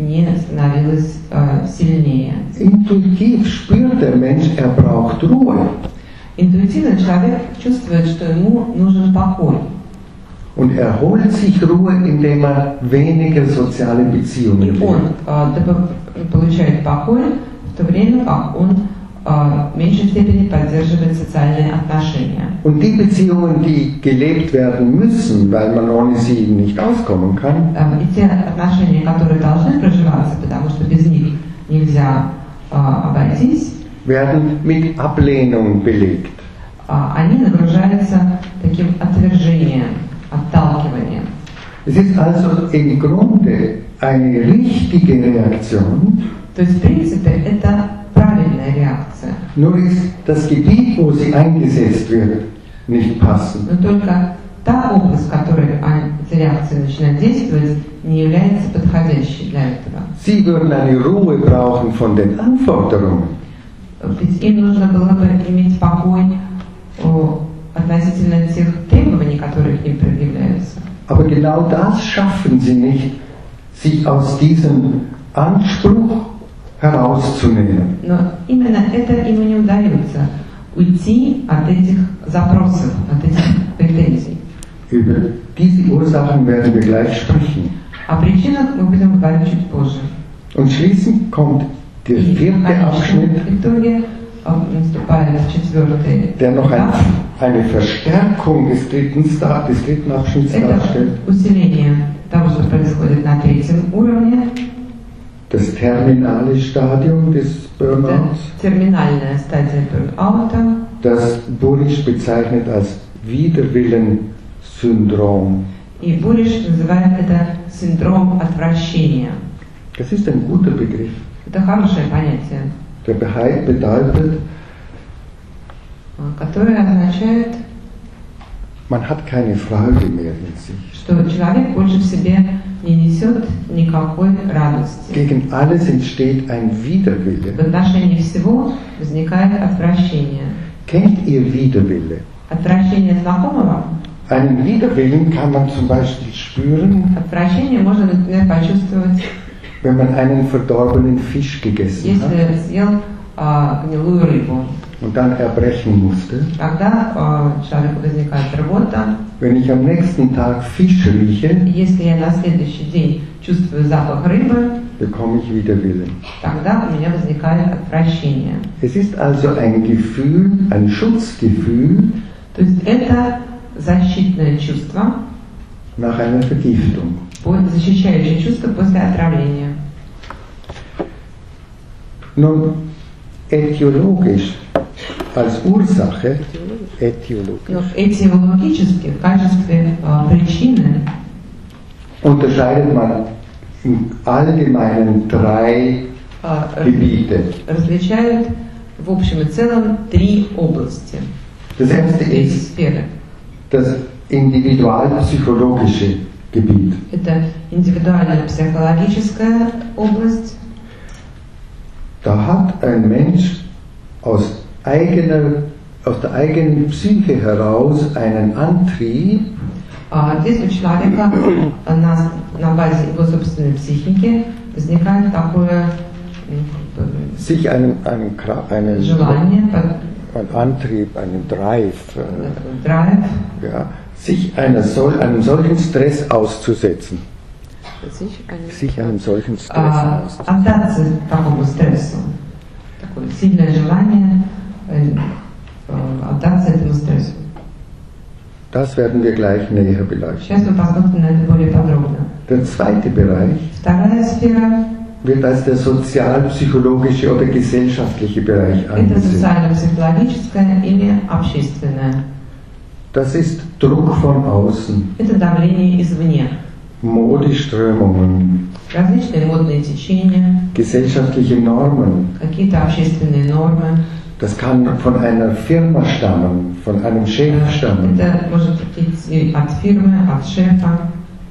не становилось э, сильнее. Intuitiv spürt der Mensch, er braucht Ruhe. Интуитивно человек чувствует, что ему нужен покой. Und er holt sich Ruhe, indem er weniger soziale Beziehungen И он lebt. э, получает покой в то время, как он äh, в меньшей степени поддерживает социальные отношения. Und die Beziehungen, die gelebt werden müssen, weil man ohne sie nicht auskommen kann, Äh, и те отношения, которые должны проживаться, потому что без них нельзя äh, обойтись, werden mit Ablehnung belegt. äh, они нагружаются таким отвержением, отталкиванием. Es ist also im Grunde eine richtige Reaktion, То есть, в принципе, это правильная реакция. nur ist das Gebiet, wo sie eingesetzt wird, nicht passend. Но только та область, в которой эта реакция начинает действовать, не является подходящей для этого. Sie würden eine Ruhe brauchen von den Anforderungen. Ведь им нужно было бы иметь покой о, относительно тех требований, которые к ним предъявляются. Aber genau das schaffen sie nicht, sich aus diesem Anspruch herauszunehmen. Но именно это им и не удается, уйти от этих запросов, от этих претензий. Über diese Ursachen werden wir gleich sprechen. О причинах мы будем говорить чуть позже. Und schließlich kommt der И в vierte конечном Abschnitt, итоге э, наступает четвертый der noch ein, этап. eine Verstärkung des dritten, Sta- des dritten Abschnitts Это darstellt. усиление того, что происходит на третьем уровне. Das terminale Stadium des Это Burnouts, терминальная стадия бурнаута. das Burisch bezeichnet als Widerwillen-Syndrom. И Буриш называет это синдром отвращения. Das ist ein guter Begriff. Это хорошее понятие, Der Behalt bedeutet, которое означает, man hat keine Freude mehr in sich. что человек больше в себе не несет никакой радости. Gegen alles entsteht ein Widerwille. В отношении всего возникает отвращение. Kennt ihr Widerwille? Отвращение знакомо вам? Einen Widerwillen kann man zum Beispiel spüren, Отвращение можно, например, почувствовать, wenn man einen verdorbenen Fisch gegessen hat если съел а, гнилую рыбу. und dann erbrechen musste. Когда а, у человека возникает рвота, Wenn ich am nächsten Tag Fisch rieche, и если я на следующий день чувствую запах рыбы, bekomme ich Widerwillen. тогда у меня возникает отвращение. Es ist also ein Gefühl, ein Schutzgefühl То есть это защитное чувство, nach einer Vergiftung. защищающее чувство после отравления. Nun, etiologisch als Ursache, etiologisch, Но этиологически, в качестве а, причины, unterscheidet man im Allgemeinen drei а, Gebiete. различают в общем и целом три области, Das erste три ist сферы. das individualpsychologische Gebiet. Это индивидуальная психологическая область. Da hat ein Mensch aus, eigener, aus der eigenen Psyche heraus einen Antrieb, А здесь у человека на, на базе его собственной психики возникает такое м, как бы, sich einen, einen, Kra- einen, желание, einen Antrieb, einen Drive, äh, драйв, ja, sich einer sol, einem solchen Stress auszusetzen. Sich einem solchen Stress а, auszusetzen. отдаться такому стрессу. Такое сильное желание э, э, отдаться этому стрессу. Das werden wir gleich näher beleuchten. Сейчас мы посмотрим на это более подробно. Der zweite Bereich Вторая сфера wird als der sozialpsychologische oder gesellschaftliche Bereich – это angesehen. социально-психологическая или общественная. Das ist Druck von außen, Это давление извне. Modeströmungen, Различные модные течения, gesellschaftliche Normen. какие-то общественные нормы. Das kann von einer Firma stammen, von einem Chef stammen. Это может идти от фирмы, от шефа,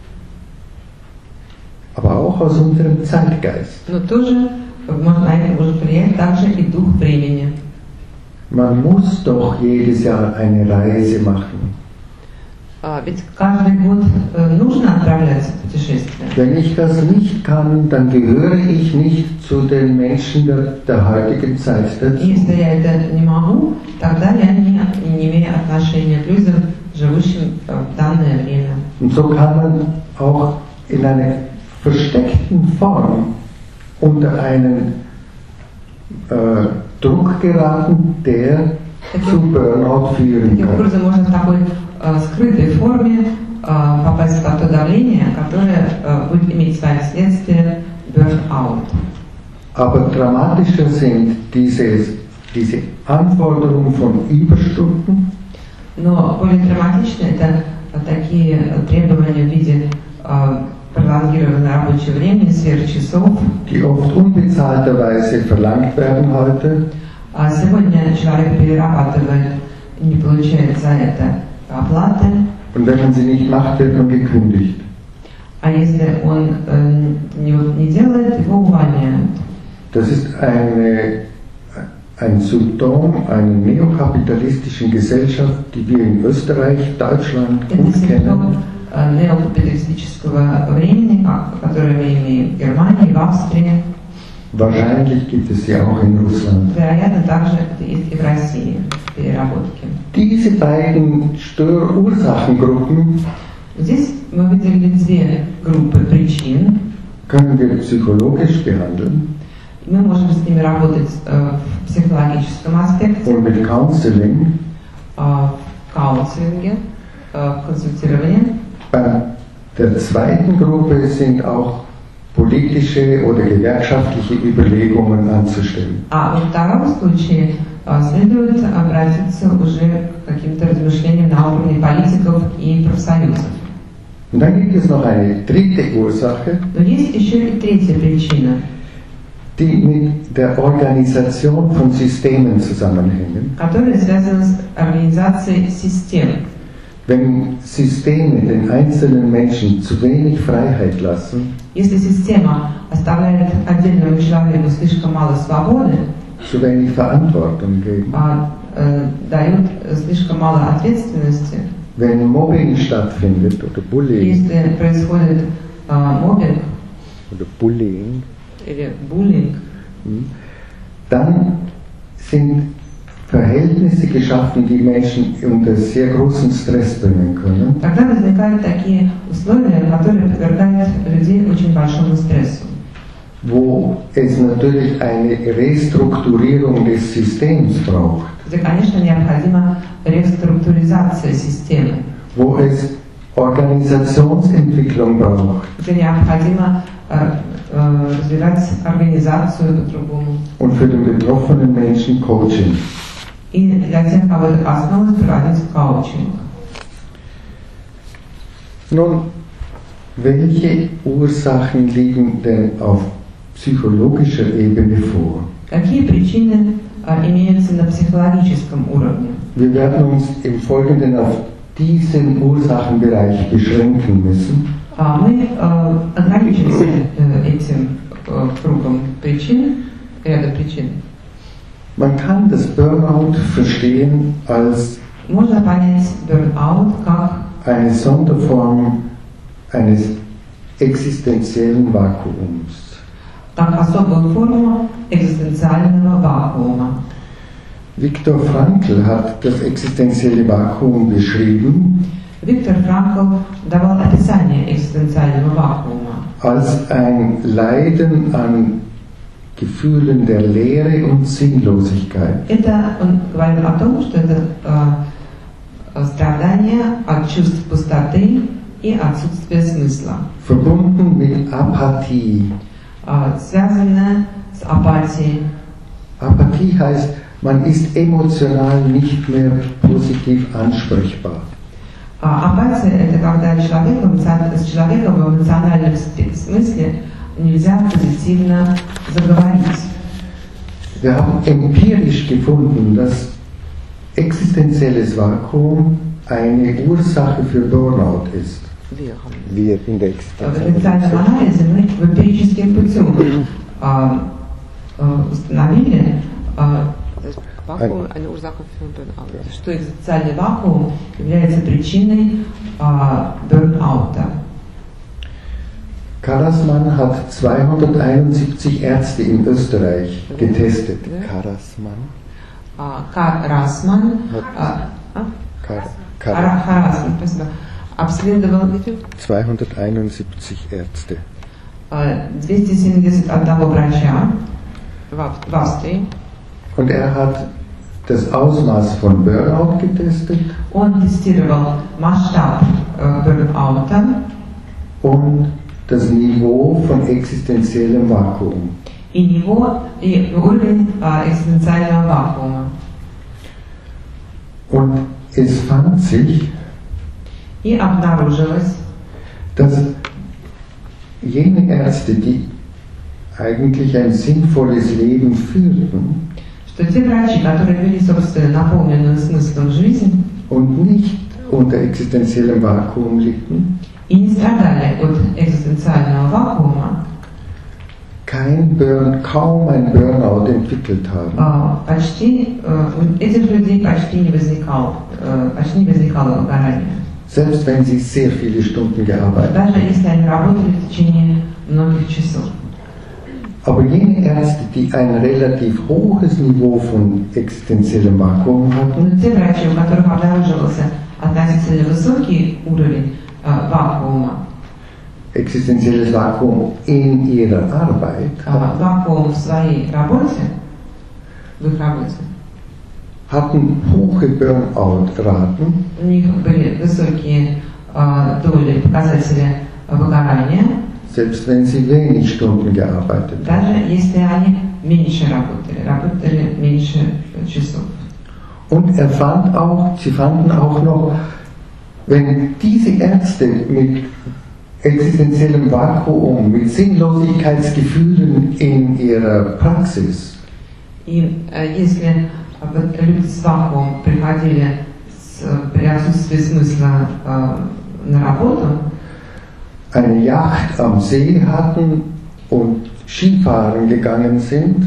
Aber auch aus unserem Zeitgeist. но тоже может, на это может влиять также и дух времени. Man muss doch jedes Jahr eine Reise machen. А, ведь каждый год э, нужно отправляться в путешествие. Wenn ich das nicht kann, dann gehöre ich nicht zu den Menschen der, der heutigen Zeit dazu. Если я это не могу, тогда я не, не имею отношения к людям, живущим в данное время. Und so kann man auch in einer versteckten Form unter einen äh, Druck geraten, der Таким, zu Burnout führen таким kann. образом можно в такой э, скрытой форме э, попасть под то давление, которое э, будет иметь своим следствием Burnout. Aber dramatischer sind diese, diese Anforderungen von Überstunden, Но более драматично это э, такие требования в виде э, пролонгированного рабочего времени, сверхчасов. die oft unbezahlterweise verlangt werden heute. А сегодня человек перерабатывает и не получает за это оплаты. Und wenn man sie nicht macht, wird man gekündigt. А если он э, не, не делает, его увольняют. Das ist eine, ein Symptom einer neokapitalistischen Gesellschaft, die wir in Österreich, Deutschland Это gut симптом kennen. э, неокапиталистического времени, как- которое мы имеем в Германии, в Австрии. Wahrscheinlich gibt es sie auch in Russland. Вероятно, также это есть и в России, переработки. Diese beiden Störursachengruppen Здесь мы выделили две группы причин. können wir psychologisch behandeln Мы можем с ними работать э, в психологическом аспекте, und mit Counseling. э, в каунселинге, э, в консультировании. Bei der zweiten Gruppe sind auch politische oder gewerkschaftliche Überlegungen anzustellen. А во втором случае э, следует обратиться уже к каким-то размышлениям на уровне политиков и профсоюзов. Und dann gibt es noch eine dritte Ursache, Но есть еще и третья причина, die mit der Organisation von Systemen zusammenhängen. которая связана с организацией систем. Wenn Systeme den einzelnen Menschen zu wenig Freiheit lassen, Если система оставляет отдельному человеку слишком мало свободы, zu wenig Verantwortung geben, а э, дает слишком мало ответственности, wenn Mobbing stattfindet oder Bullying, если происходит э, мобинг oder Bullying, или буллинг, dann sind Verhältnisse geschaffen, die Menschen unter sehr großen Stress bringen können. тогда возникают такие условия, которые подвергают людей очень большому стрессу, Wo es natürlich eine Restrukturierung des Systems braucht, где, конечно, необходима реструктуризация системы, wo es Organisationsentwicklung braucht где необходимо э, э, развивать организацию по-другому. und für den betroffenen Menschen Coaching. И для тех, кого это коснулось, проводить коучинг. Nun, welche Ursachen liegen denn auf psychologischer Ebene vor? Какие причины э, имеются на психологическом уровне? Wir werden uns im Folgenden auf diesen Ursachenbereich beschränken müssen. А мы э, ограничимся э, этим э, кругом причин, ряда причин. Man kann das Burnout verstehen als Можно понять Burnout как eine Sonderform eines existenziellen Vakuums. как особую форму экзистенциального вакуума. Viktor Frankl hat das existenzielle Vakuum beschrieben Виктор Франкл давал описание экзистенциального вакуума als ein Leiden an Gefühlen der Leere und Sinnlosigkeit. Это он говорил о том, что это э, страдание от чувств пустоты и отсутствия смысла, Verbunden mit Apathie. э, связанное с апатией. Apathie heißt, man ist emotional nicht mehr positiv ansprechbar. А апатия – это когда человек, эмоцион- с человеком в эмоциональном ст- смысле нельзя позитивно заговорить. Wir haben empirisch gefunden, dass existenzielles Vakuum eine Ursache für Burnout ist. Wir in der В официальном анализе мы эмпирическим путем а, а, установили, а, Vakuum eine Ursache für Burnout. что экзистенциальный вакуум является причиной а, бурнаута. Karasman hat zweihunderteinundsiebzig Ärzte in Österreich getestet. Karasman? Карасман обследовал zweihunderteinundsiebzig Ärzte. двести семьдесят один врача в Австрии. Und er hat das Ausmaß von Burnout getestet. Он тестировал масштаб Бёрнаута und das Niveau von existenziellem Vakuum. И его, и уровень экзистенциального вакуума. Und es fand sich, и обнаружилось, dass jene Ärzte, die eigentlich ein sinnvolles Leben führten, что те врачи, которые вели, собственно, наполненную смыслом жизнь, und nicht unter existenziellem Vakuum litten, и не страдали от экзистенциального вакуума, kein Burn, kaum ein Burnout entwickelt haben. Почти, у этих людей почти не возникало, почти не возникало выгорания. Selbst wenn sie sehr viele Stunden gearbeitet haben. Даже если они работали в течение многих часов. Aber jene Ärzte, die ein relativ hohes Niveau von existenziellem Vakuum hatten, Но те врачи, у которых обнаруживался относительно высокий уровень вакуума, existenzielles Vakuum in ihrer Arbeit, вакуум в своей работе, в их работе, hatten hohe Burnout-Raten, у них были высокие доли, показатели выгорания, selbst wenn sie wenig Stunden gearbeitet haben. Даже если они меньше работали, работали меньше часов. Und er fand auch, sie fanden auch noch, wenn diese Ärzte mit existenziellem Vakuum, mit Sinnlosigkeitsgefühlen in ihrer Praxis, и если люди с вакуумом приходили с, при отсутствии смысла на работу, eine Yacht am See hatten und Skifahren gegangen sind,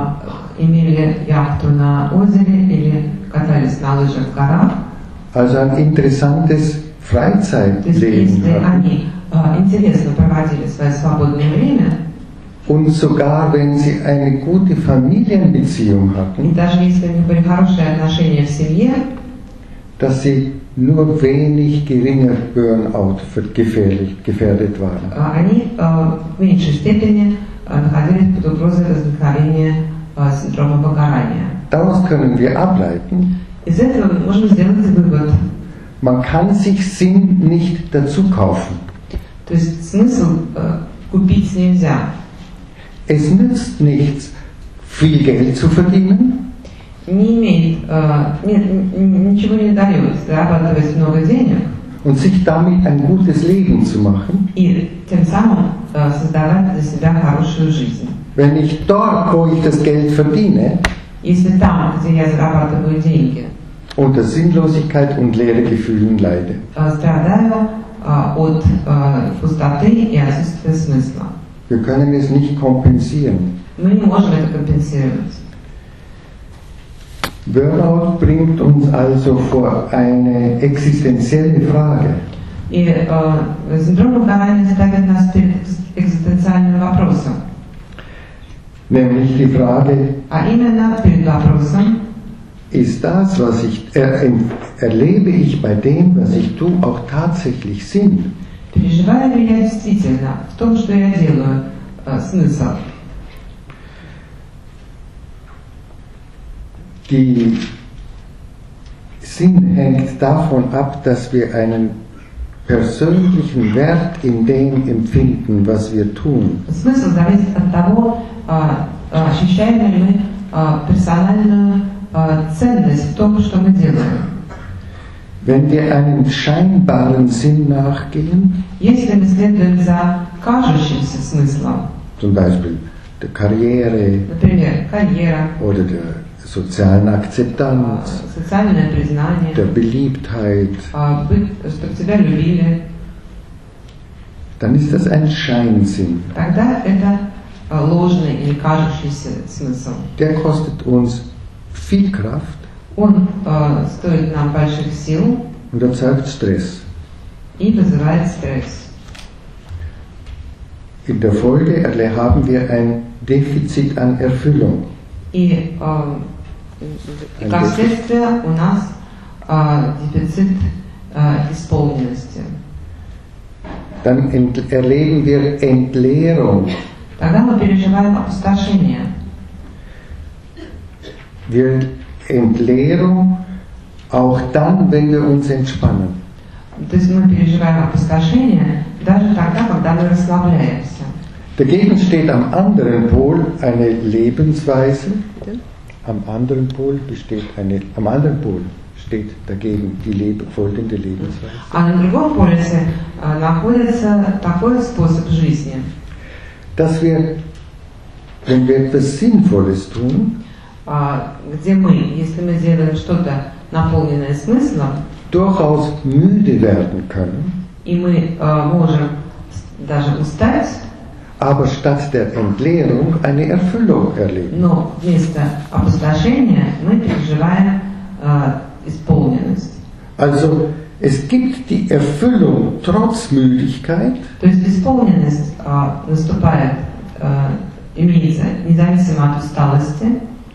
имели яхту на озере или катались на лыжах в горах, also ein interessantes Freizeitleben hatten. Интересно проводили свое свободное время. Und sogar wenn sie eine gute Familienbeziehung hatten, и даже если у них были хорошие отношения в семье, dass sie nur wenig geringer Burnout gefährdet, gefährdet waren. Они в меньшей степени находились под угрозой возникновения синдрома выгорания. Daraus können wir ableiten, из этого можно сделать вывод. Man kann sich Sinn nicht dazu kaufen. То есть смысл äh, купить нельзя. Es nützt nichts, viel Geld zu verdienen. Не имеет, äh, нет, ничего не дает зарабатывать много денег. Und sich damit ein gutes Leben zu machen. И тем самым äh, создавать для себя хорошую жизнь. Wenn ich dort, wo ich das Geld verdiene, если там, где я зарабатываю деньги, unter Sinnlosigkeit und Leeregefühlen leide, äh, страдаю от äh, пустоты и отсутствия смысла. Wir können es nicht kompensieren. Мы не можем это компенсировать. Burnout bringt uns also vor eine existenzielle Frage. И äh, синдром выгорания ставит нас перед экзистенциальным вопросом. Nämlich die Frage, а именно перед вопросом, ist das, was ich er, erlebe ich bei dem, was ich tue, auch tatsächlich Sinn? Переживаю ли я действительно в том, что я делаю, äh, смысл? Die Sinn hängt davon ab, dass wir einen persönlichen Wert in dem empfinden, was wir tun. Смысл зависит от того, ощущаем ли мы персональную ценность в том, что мы делаем. Wenn wir einem scheinbaren Sinn nachgehen, если мы следуем за кажущимся смыслом, zum Beispiel der Karriere, например, карьера, oder der sozialen Akzeptanz, социальное признание, der Beliebtheit, чтобы тебя любили, dann ist das ein Scheinsinn. Тогда это ложный или кажущийся смысл. Der kostet uns viel Kraft. Он äh, стоит нам больших сил und erzeugt Stress. и вызывает стресс. in der Folge haben wir ein Defizit an Erfüllung. И, э, и как следствие у нас э, дефицит э, исполненности. Dann erleben wir Entleerung. Тогда мы переживаем опустошение. Wir Entleerung auch dann, wenn wir uns entspannen. То есть мы переживаем опустошение даже тогда, когда мы расслабляемся. Dagegen steht am anderen Pol eine Lebensweise. Am anderen Pol besteht eine, am anderen Pol steht dagegen die Leb folgende Lebensweise. А на другом полюсе äh, находится такой способ жизни. Dass wir, wenn wir etwas Sinnvolles tun, äh, где мы, если мы делаем что-то наполненное смыслом, durchaus müde werden können, и мы äh, можем даже устать, aber statt der Entleerung eine Erfüllung erleben. Но вместо опустошения мы переживаем äh, исполненность. Also es gibt die Erfüllung trotz Müdigkeit. То есть исполненность äh, наступает, äh, имеется независимо от усталости,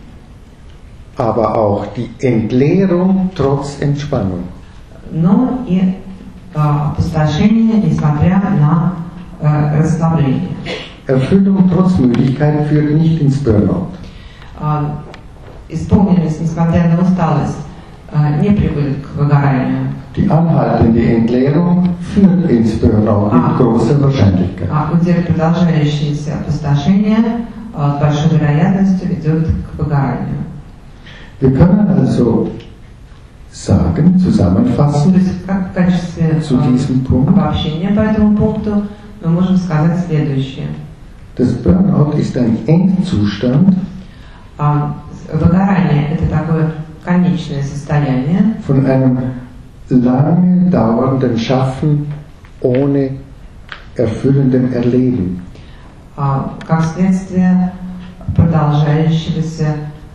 aber auch die Entleerung trotz Entspannung. но и äh, опустошение, несмотря на äh, расслабление. Erfüllung trotz Müdigkeit führt nicht ins Burnout. Äh, исполненность, несмотря на усталость, äh, не приводит к выгоранию. Die anhaltende Entleerung führt ins Burnout mit großer Wahrscheinlichkeit. А продолжающееся опустошение äh, с большой вероятностью ведет к выгоранию. Wir können also sagen, zusammenfassen zu diesem Punkt, мы можем сказать следующее. Das Burnout ist ein Endzustand Выгорание – это такое конечное состояние von einem lange dauernden Schaffen ohne erfüllendem Erleben. Как следствие продолжающегося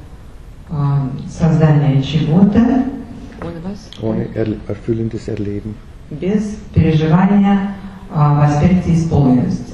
создания чего-то ohne erfüllendes Erleben. Без переживания в аспекте исполненности.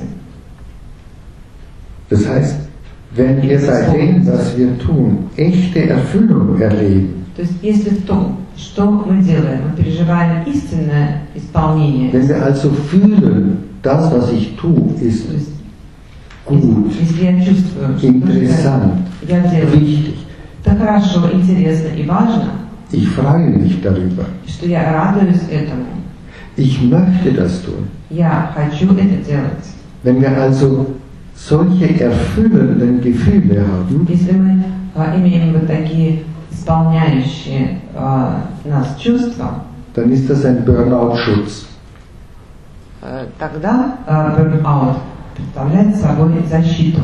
Das heißt, wenn wir bei dem, was wir tun, echte Erfüllung erleben, То есть, если в том, что мы делаем, мы переживаем истинное исполнение. Wenn wir also fühlen, das, was ich tue, ist gut, если я чувствую, что interessant, я делаю, wichtig, это хорошо, интересно и важно, ich freue mich darüber, что я радуюсь этому, ich möchte das tun. я хочу это делать. Wenn wir also solche erfüllenden Gefühle haben, если мы а, имеем вот такие исполняющие а, нас чувства, dann ist das ein Burnout-Schutz. а, тогда а, Burnout представляет собой защиту.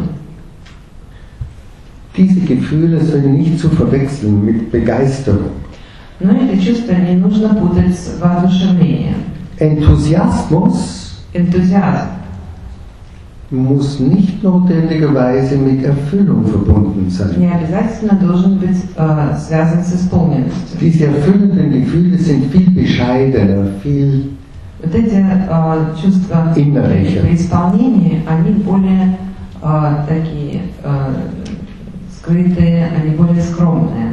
Diese Gefühle sind nicht zu verwechseln mit Begeisterung. Но это чувство не нужно путать с воодушевлением. Enthusiasmus Энтузиазм muss nicht notwendigerweise mit Erfüllung verbunden sein. не обязательно должен быть äh, связан с исполненностью. Diese erfüllenden Gefühle sind viel bescheidener, viel Вот эти äh, чувства innerlicher. при исполнении, они более äh, такие äh, скрытые, они более скромные.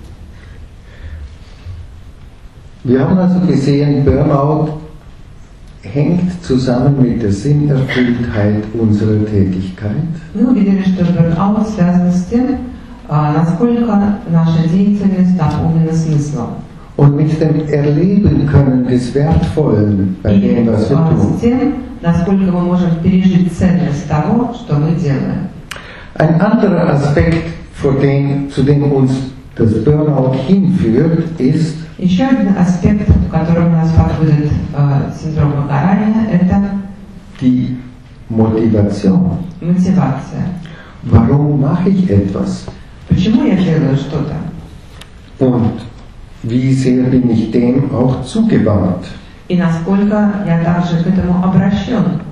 Wir haben also gesehen, Burnout hängt zusammen mit der Sinnerfülltheit unserer Tätigkeit. Мы увидели, что burnout связан с тем, äh, насколько наша деятельность наполнена смыслом. Und mit dem Erleben können des Wertvollen bei И dem, was wir äh, tun. с тем, насколько мы можем пережить ценность того, что мы делаем. Ein anderer Aspekt, vor dem, zu dem uns das Burnout hinführt, ist, Еще один аспект, в котором нас подводит äh, синдром выгорания, это die Motivation. мотивация. Warum mache ich etwas? Почему я делаю что-то? Und wie sehr bin ich dem auch zugewandt? И насколько я также к этому обращен?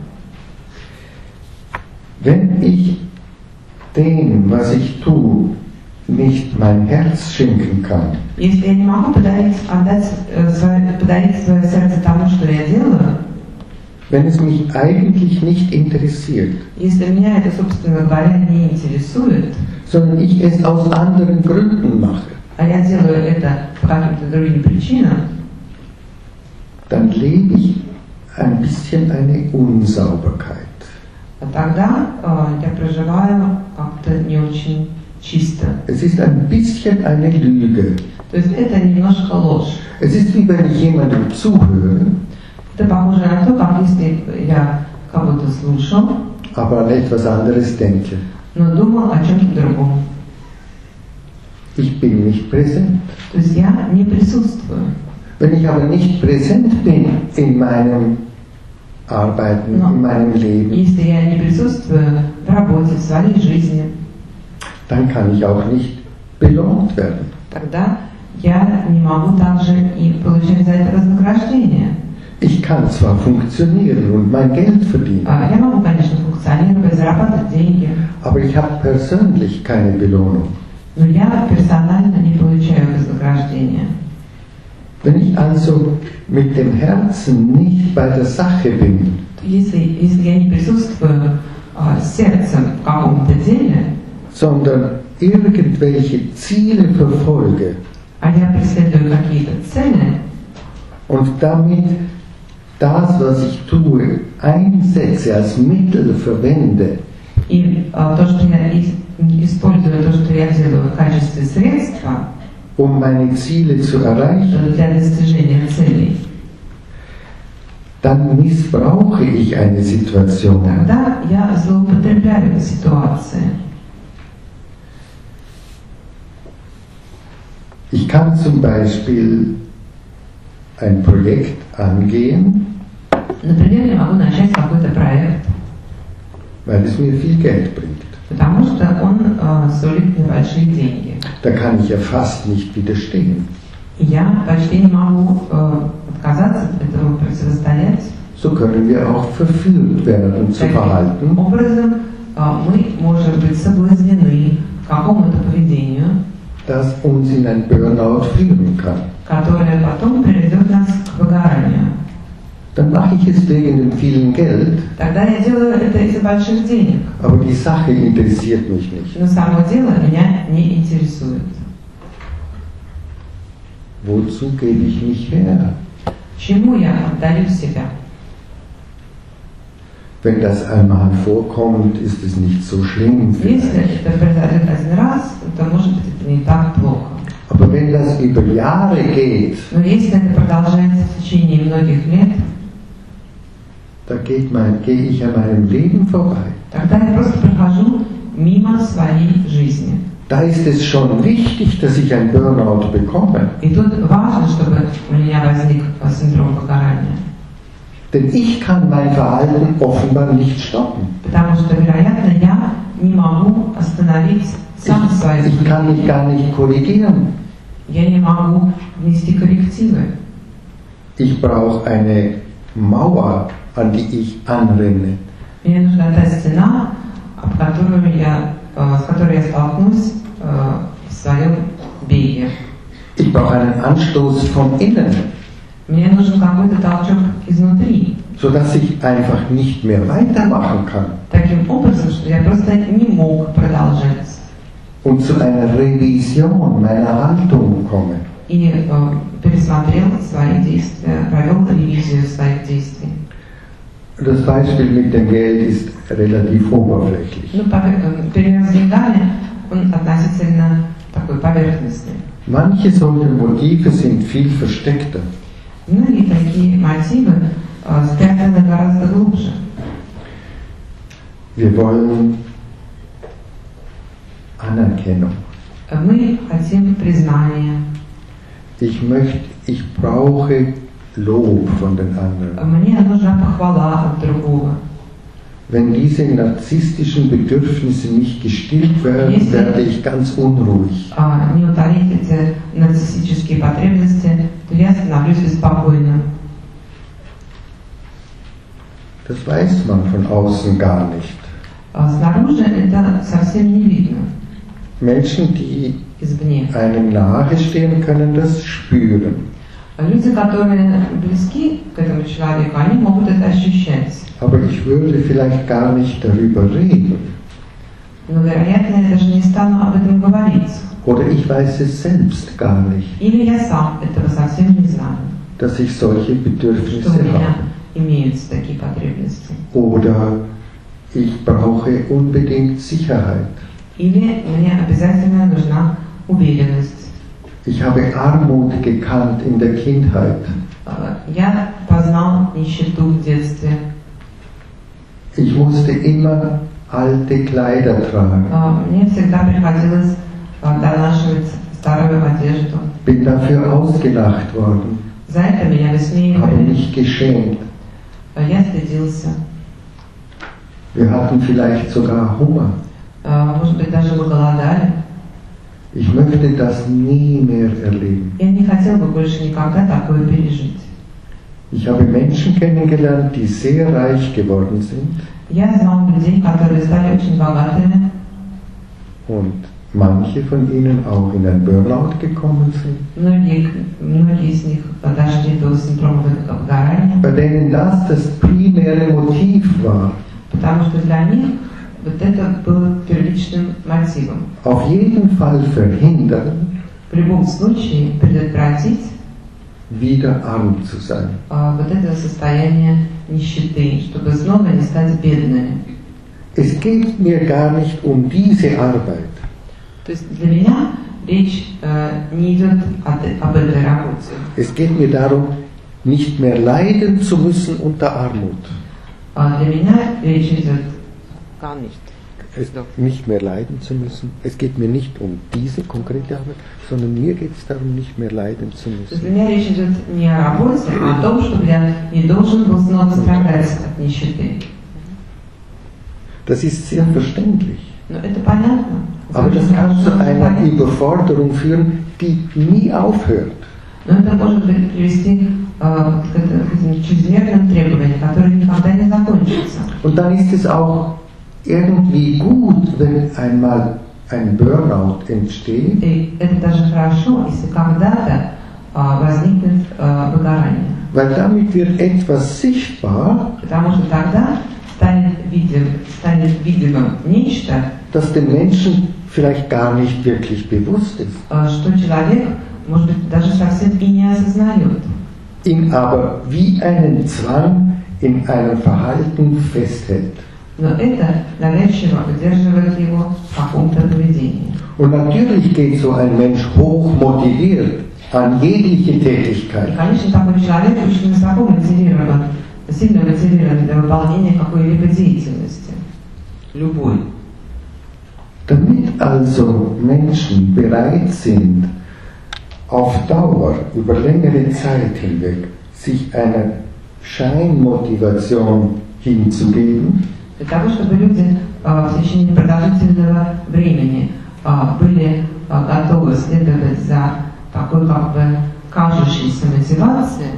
Wenn ich dem, was ich tue, nicht mein Herz schenken kann, Если я не могу подарить, отдать, äh, свое, подарить свое сердце тому, что я делаю, wenn es mich eigentlich nicht interessiert, interessiert, Если меня это, собственно говоря, не интересует, sondern ich es aus anderen Gründen mache, а я делаю это по каким-то другим причинам, dann lebe ich ein bisschen eine Unsauberkeit. тогда э, я проживаю как-то не очень чисто. Es ist ein bisschen eine Lüge. То есть это немножко ложь. Es ist wie wenn ich jemandem zuhöre, Это похоже на то, как если я кого-то слушал, aber an etwas anderes denke. но думал о чем-то другом. Ich bin nicht präsent. То есть я не присутствую. Wenn ich aber nicht präsent bin in meinem Arbeiten, No. in meinem Leben, Если я не присутствую в работе, в своей жизни, dann kann ich auch nicht belohnt werden. тогда я не могу также и получать за это вознаграждение. Ich kann zwar funktionieren und mein Geld verdienen, А, Я могу, конечно, функционировать, зарабатывать деньги, aber ich habe persönlich keine Belohnung. но я персонально не получаю вознаграждения. Wenn ich also mit dem Herzen nicht bei der Sache bin, Если, если я не присутствую а, сердцем в каком-то деле, sondern irgendwelche Ziele verfolge а я преследую какие-то цели, und damit das, was ich tue, einsetze, als Mittel verwende, и а, то, что я и- использую, то, что я делаю в качестве средства um meine Ziele zu erreichen, для достижения целей, dann missbrauche ich eine Situation. тогда я злоупотребляю ситуацией. Ich kann zum Beispiel ein Projekt angehen, Например, я могу начать какой-то проект, weil es mir viel Geld bringt. потому что он э, сулит мне большие деньги. Da kann ich ja fast nicht widerstehen. И я почти не могу э, отказаться от этого, противостоять. So können wir auch verführt werden zu Таким Verhalten, образом, э, мы можем быть соблазнены к какому-то поведению, das uns in ein Burnout führen kann. которое потом приведет нас к выгоранию. Dann mache ich es wegen dem vielen Geld, Тогда я делаю это из-за больших денег. aber die Sache interessiert mich nicht. Но само дело меня не интересует. Wozu gebe ich mich her? Чему я отдаю себя? Wenn das einmal vorkommt, ist es nicht so schlimm Если vielleicht. это произойдет один раз, то может быть это не так плохо. Aber wenn das über Jahre geht, Но если это продолжается в течение многих лет, da geht mein, gehe ich an meinem Leben vorbei. тогда я просто прохожу мимо своей жизни. Da ist es schon wichtig, dass ich ein Burnout bekomme. И тут важно, чтобы у меня возник синдром выгорания. Denn ich kann mein Verhalten offenbar nicht stoppen. Потому что, вероятно, я не могу остановить сам свои Ich, ich kann mich gar nicht korrigieren. Я не могу внести коррективы. Ich brauche eine Mauer, an die ich anrenne. Мне нужна та стена, об которую я, э, с которой я столкнусь э, в своем беге. Ich brauche einen Anstoß von innen, Мне нужен какой-то толчок изнутри. sodass ich einfach nicht mehr weitermachen kann Таким образом, что я просто не мог продолжать. und zu einer Revision meiner Haltung komme. И э, пересмотрел свои действия, провел ревизию своих действий. Das Beispiel mit dem Geld ist relativ oberflächlich. Ну, повер- э, пример с деньгами, он относительно такой поверхностный. Manche solcher Motive sind viel versteckter. Многие такие мотивы э, спрятаны гораздо глубже. Wir wollen Anerkennung. Мы хотим признания. Ich möchte, ich brauche Lob von den anderen. Мне нужна похвала от другого. Wenn diese narzisstischen Bedürfnisse nicht gestillt werden, Если- werde ich ganz unruhig. А, не удовлетворить эти нарциссические потребности, то я становлюсь беспокойным. Das weiß man von außen gar nicht. А снаружи это совсем не видно, Menschen, die извне. einem nahestehen, können das spüren. Люди, которые близки к этому человеку, они могут это ощущать. Aber ich würde vielleicht gar nicht darüber reden. Но, вероятно, я даже не стану об этом говорить. Oder ich weiß es selbst gar nicht, Или я сам этого совсем не знаю, dass ich solche что Bedürfnisse у меня habe. имеются такие потребности. Oder ich brauche unbedingt Sicherheit. Или мне обязательно нужна уверенность. Ich habe Armut gekannt in der Kindheit. Я познал нищету в детстве. Ich musste immer alte Kleider tragen. Мне всегда приходилось донашивать старую одежду. Bin dafür ausgelacht worden, За это меня habe высмеивали. mich geschämt. Я стыдился. Wir hatten vielleicht sogar Hunger. Может быть, даже мы голодали. Ich möchte das nie mehr erleben. Я не хотел бы больше никогда такое пережить. Ich habe Menschen kennengelernt, die sehr reich geworden sind Я знал людей, которые стали очень богатыми, und manche von ihnen auch in ein Burnout gekommen sind, многие, многие из них дошли до синдрома выгорания, bei denen das das primäre Motiv war, потому что для них вот это было первичным мотивом. auf jeden Fall verhindern, В любом случае предотвратить wieder arm zu sein. а, вот это состояние нищеты, чтобы снова не стать бедными. Es geht mir gar nicht um diese Arbeit. То есть для меня речь э, не идет от, об этой работе. Es geht mir darum, nicht mehr leiden zu müssen unter Armut. А для меня речь идет Gar nicht. Es, nicht mehr leiden zu müssen. Es geht mir nicht um diese konkrete Arbeit, sondern mir geht es darum, nicht mehr leiden zu То есть müssen. для меня речь идет не о работе, а о том, чтобы я не должен был снова страдать от нищеты. Das ist sehr verständlich. Но это понятно. Aber das kann zu einer Überforderung führen, die nie aufhört. Но это может быть привести э, к, к этим чрезмерным требованиям, которые никогда не закончатся. Und dann ist es auch irgendwie gut, wenn einmal ein Burnout entsteht, И это даже хорошо, если когда-то э, возникнет э, выгорание. weil damit wird etwas sichtbar, Потому что тогда станет, видим, станет видимым нечто, das den Menschen vielleicht gar nicht wirklich bewusst ist, э, что человек, может быть, даже совсем и не осознает. ihn aber wie einen Zwang in einem Verhalten festhält. Но это навязчиво удерживает его в каком-то поведении. Und natürlich geht so ein Mensch hoch motiviert an jegliche И, Tätigkeit. конечно, такой человек очень высоко мотивирован, сильно мотивирован для выполнения какой-либо деятельности. Любой. Damit also Menschen bereit sind, auf Dauer, über längere Zeit hinweg, sich einer Scheinmotivation hinzugeben, Для того, чтобы люди э, в течение продолжительного времени э, были э, готовы следовать за такой как бы кажущейся мотивацией,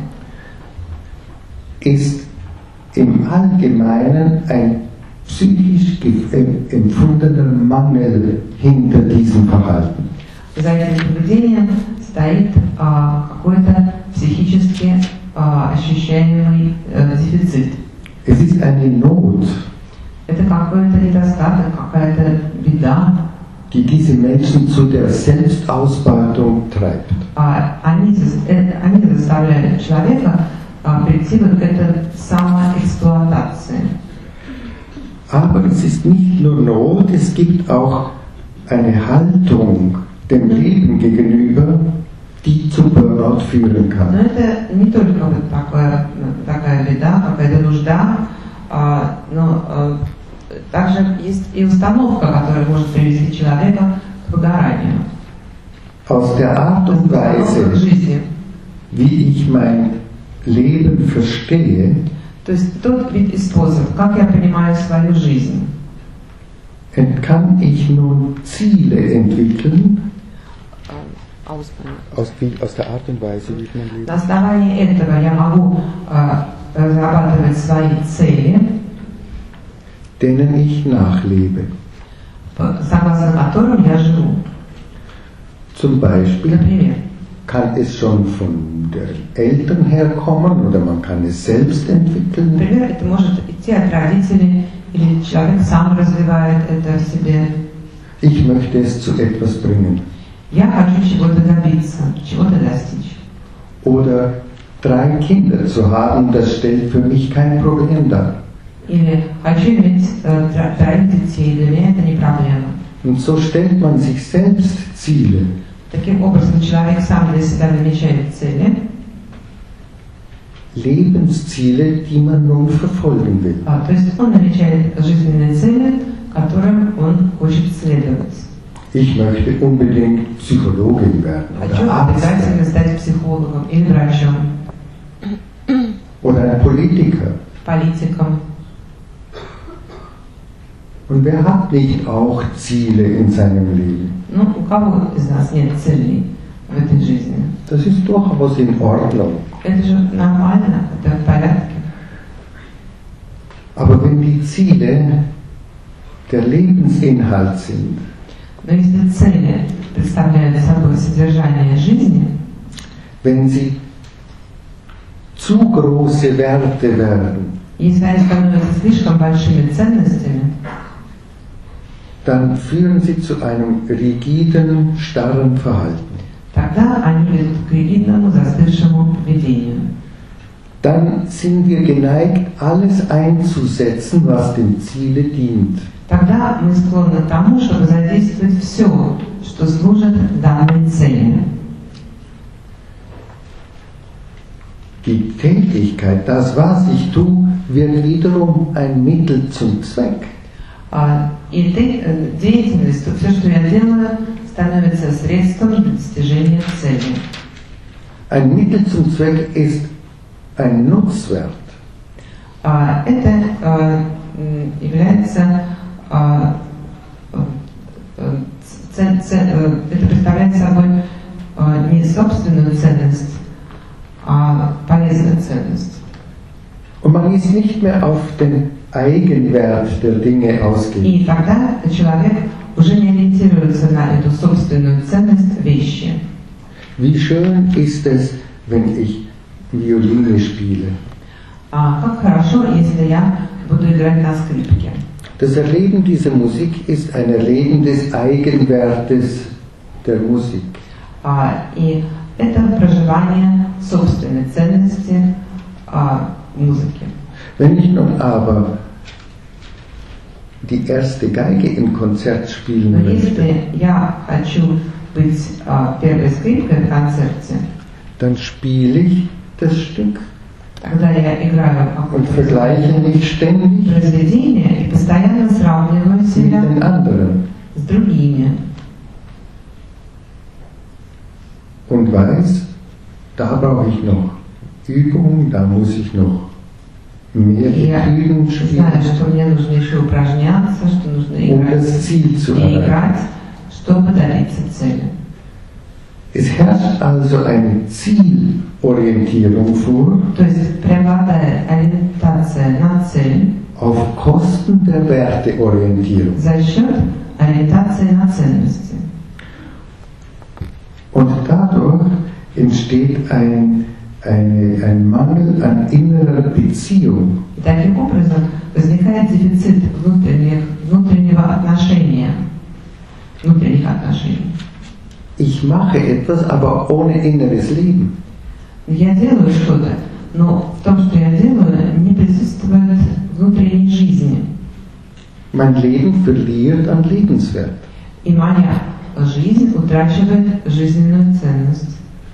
ist im Allgemeinen ein psychisch empfundener Mangel hinter diesem Verhalten. за этим поведением стоит э, какой-то психически э, ощущаемый э, дефицит. Es ist eine Not, Это какой-то недостаток, какая-то беда. die diese Menschen zu der Selbstausbeutung treibt. А они, э, они заставляют человека а, прийти вот к этой самоэксплуатации. Aber es ist nicht nur Not, es gibt auch eine Haltung dem Leben gegenüber, die zu Burnout führen Но kann. это не только вот такая, такая беда, какая-то нужда, а, но а, также есть и установка, которая может привести человека к выгоранию. Aus der Art und Установка к Weise, жизни. wie ich mein Leben verstehe, То есть тот вид и способ, как я понимаю свою жизнь. kann ich nun Ziele entwickeln, Ähm, ausbauen. aus, wie, aus der Art und Weise, wie ich mein Leben На основании этого я могу а, разрабатывать свои цели, denen ich nachlebe. согласно которым я живу. Zum Beispiel Например, kann es schon von den Eltern herkommen oder man kann es selbst entwickeln. Например, это может идти от родителей, или человек сам развивает это в себе. Ich möchte es zu etwas bringen. Я хочу чего-то добиться, чего-то достичь. Oder drei Kinder zu haben, das stellt für mich kein Problem dar. Или хочу иметь э, троих детей, для меня это не проблема. Und so stellt man sich selbst Ziele. Таким образом, человек сам для себя намечает цели. Lebensziele, die man nun verfolgen will. А, то есть он намечает жизненные цели, которым он хочет следовать. Ich möchte unbedingt Psychologin werden Хочу oder Arzt обязательно стать психологом или врачом, oder ein Politiker. политиком. Und wer hat nicht auch Ziele in seinem Leben? Ну, у кого из нас нет целей в этой жизни? Das ist durchaus in Ordnung. Это же нормально, это в порядке. Aber wenn die Ziele der Lebensinhalt sind, Но если цели представляют собой содержание жизни, wenn sie zu große Werte werden, если они становятся слишком большими ценностями, dann führen sie zu einem rigiden, starren Verhalten. тогда они ведут к ригидному, застывшему поведению. Dann sind wir geneigt, alles einzusetzen, was dem Ziele dient. Тогда мы склонны к тому, чтобы задействовать все, что служит данной цели. Die Tätigkeit, das, was ich tue, wird wiederum ein Mittel zum Zweck. А, И ты, э, деятельность, все, что я делаю, становится средством для достижения цели. Ein Mittel zum Zweck ist ein Nutzwert. А, Это э, м, является а, э, ц- ц- э, это представляет собой э, не собственную ценность, а полезную ценность. Und man ist nicht mehr auf den Eigenwert der Dinge ausgelegt. И тогда человек уже не ориентируется на эту собственную ценность вещи. Wie schön ist es, wenn ich Violine spiele. А как хорошо, если я буду играть на скрипке. Das Erleben dieser Musik ist ein Erleben des Eigenwertes der Musik. А, И это проживание собственной ценности а, музыки. Wenn ich nun aber die erste Geige im Konzert spielen Но möchte, если я хочу быть а, первой скрипкой в концерте, dann spiele ich das Stück тогда я играю und какое-то vergleiche mich ständig произведение и постоянно сравниваю mit себя den anderen с другими. und weiß, da brauche ich noch Übung, da muss ich noch mehr И я Gefühlen знаю, spielen, что мне нужно еще упражняться, что нужно um играть das Ziel zu и erreichen. играть, чтобы добиться цели. Es herrscht also eine Zielorientierung vor То есть преобладает ориентация на цель auf Kosten der Werteorientierung. за счет ориентации на ценности. Und dadurch entsteht ein, eine, ein Mangel an innerer Beziehung. И таким образом возникает дефицит внутренних, внутреннего отношения, внутренних отношений. Ich mache etwas, aber ohne inneres Leben. Я делаю что-то, но в том, что я делаю, не присутствует внутренней жизни. Mein Leben verliert an Lebenswert. И моя жизнь утрачивает жизненную ценность.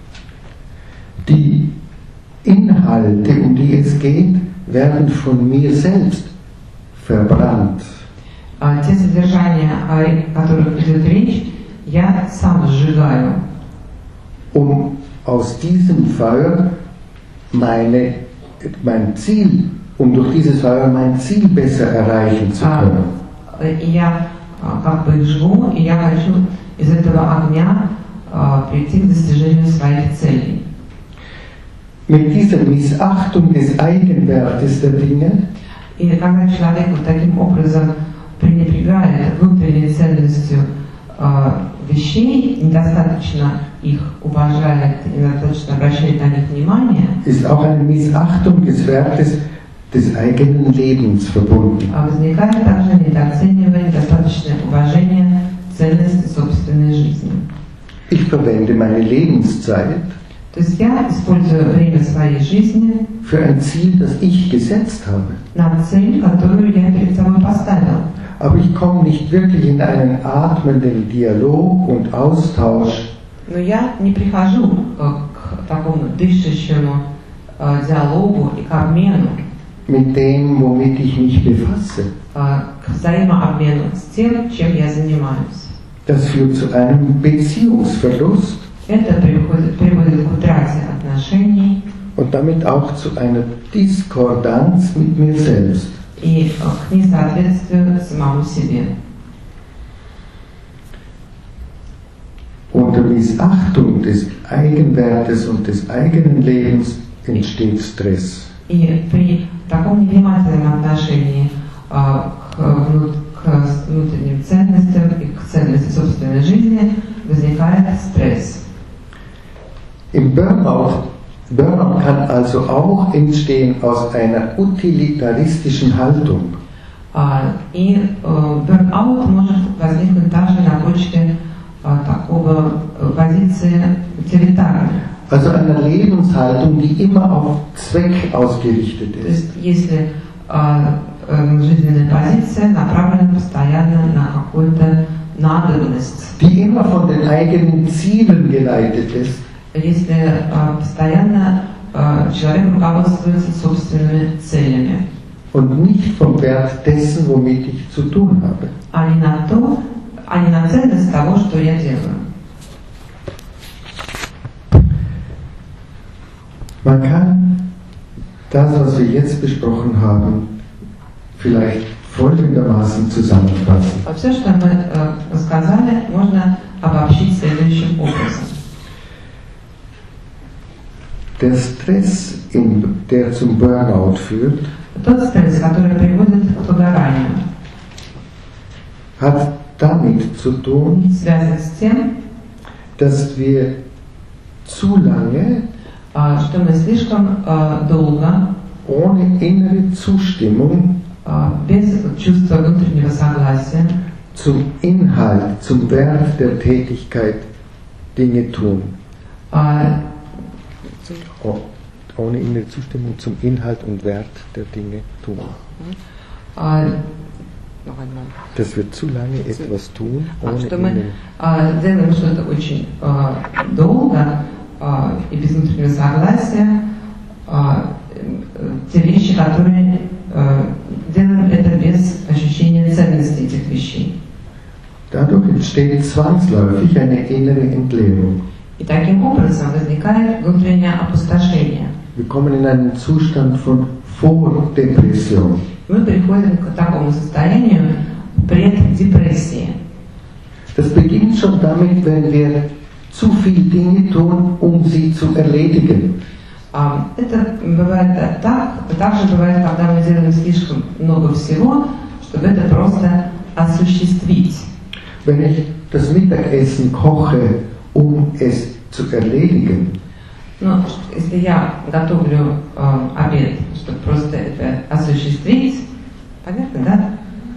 Die Inhalte, um die es geht, werden von mir selbst verbrannt. А те содержания, о которых идет речь, я сам сжигаю, Um aus diesem Feuer meine, mein Ziel, um durch dieses Feuer mein Ziel besser erreichen zu а, können. и я а, как бы их жгу, и я хочу из этого огня а, прийти к достижению своих целей. Mit dieser Missachtung des Eigenwertes der Dinge И когда человек вот таким образом пренебрегает внутренней ценностью а, вещей, недостаточно их уважает, недостаточно обращает на них внимание, ist auch eine Missachtung des Wertes des eigenen Lebens verbunden. а возникает также недооценивание, недостаточное уважение ценности собственной жизни. Ich verwende meine Lebenszeit То есть я использую время своей жизни für ein Ziel, das ich gesetzt habe. на цель, которую я перед собой поставил. Aber ich komme nicht wirklich in einen atmenden Dialog und Austausch Но я не прихожу э, к такому дышащему э, диалогу и к обмену, mit dem, womit ich mich befasse. э, к взаимообмену с тем, чем я занимаюсь. Das führt zu einem Beziehungsverlust Это приводит, приводит к утрате отношений und damit auch zu einer Diskordanz mit mir selbst. и э, к несоответствию самому себе. Unter Missachtung des Eigenwertes und des eigenen Lebens entsteht Stress. И при таком невнимательном отношении э, к, внут- к внутренним ценностям и к ценности собственной жизни возникает стресс. Im Burnout, Burnout kann also auch entstehen aus einer utilitaristischen Haltung. А, И э, burnout может возникнуть также на почве э, такого э, позиции утилитарной. Also einer Lebenshaltung, die immer auf Zweck ausgerichtet То ist. есть если э, э, жизненная позиция направлена постоянно на какую-то надобность, Die immer von den eigenen Zielen geleitet ist. если э, постоянно э, человек руководствуется собственными целями, Und nicht vom Wert dessen, womit ich zu tun habe. а не на то, а не на ценность того, что я делаю. Man kann das, was wir jetzt besprochen haben, vielleicht folgendermaßen zusammenfassen. Все, что мы э, рассказали, можно обобщить следующим образом. Der Stress, in, der zum Burnout führt, Тот стресс, который приводит к выгоранию, hat damit zu tun, связан с тем, dass wir zu lange э, что мы слишком э, долго, ohne innere Zustimmung э, без чувства внутреннего согласия, zum Inhalt, zum Wert der Tätigkeit Dinge tun. э, Oh, ohne innere Zustimmung zum Inhalt und Wert der Dinge tun. э, Noch einmal. Dass wir zu lange etwas tun, а, ohne что мы innere. э, делаем что-то очень э, долго э, и без внутреннего согласия, э, э, те вещи, которые э, делаем это без ощущения ценности этих вещей. Dadurch entsteht zwangsläufig eine innere Entleerung. И таким образом возникает внутреннее опустошение. Wir kommen in einen Zustand von Vordepression. Мы приходим к такому состоянию преддепрессии. Das beginnt schon damit, wenn wir zu viele Dinge tun, um sie zu erledigen. А, Это бывает так, также бывает, когда мы делаем слишком много всего, чтобы это просто осуществить. Wenn ich das Mittagessen koche, um es zu erledigen, Но если я готовлю э, обед, чтобы просто это осуществить, понятно, да?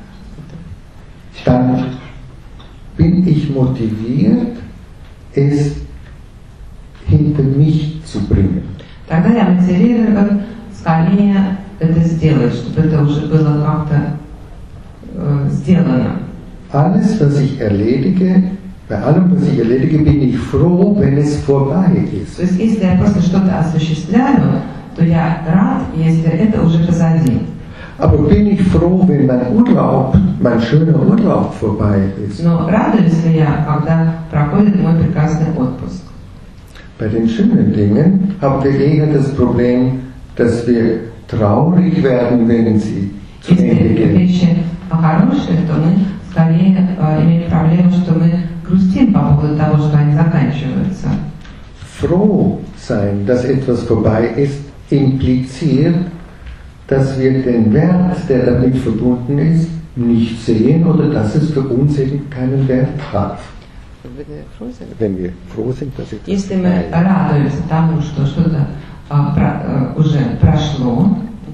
dann bin ich motiviert, es hinter mich zu bringen. Тогда я мотивирован скорее это сделать, чтобы это уже было как-то э, сделано. Alles, was ich erledige, bei allem, was ich erledige, bin ich froh, wenn es vorbei ist. То есть если я просто что-то осуществляю, то я рад, если это уже позади. Aber bin ich froh, wenn mein Urlaub, mein schöner Urlaub vorbei ist? Но радуюсь ли я, когда проходит мой прекрасный отпуск? Bei den schönen Dingen haben wir eher das Problem, dass wir traurig werden, wenn sie zu Если Ende это gehen. вещи хорошие, то мы скорее э, имеем проблему, что мы грустим по поводу того, что они заканчиваются. Froh sein, dass etwas vorbei ist, impliziert, dass wir den Wert, der damit verbunden ist, nicht sehen oder dass es für uns eben keinen Wert hat. wenn wir froh sind. Wenn wir froh sind, dass etwas Если мы vorbei ist. радуемся тому, что что-то а, про- а, уже прошло,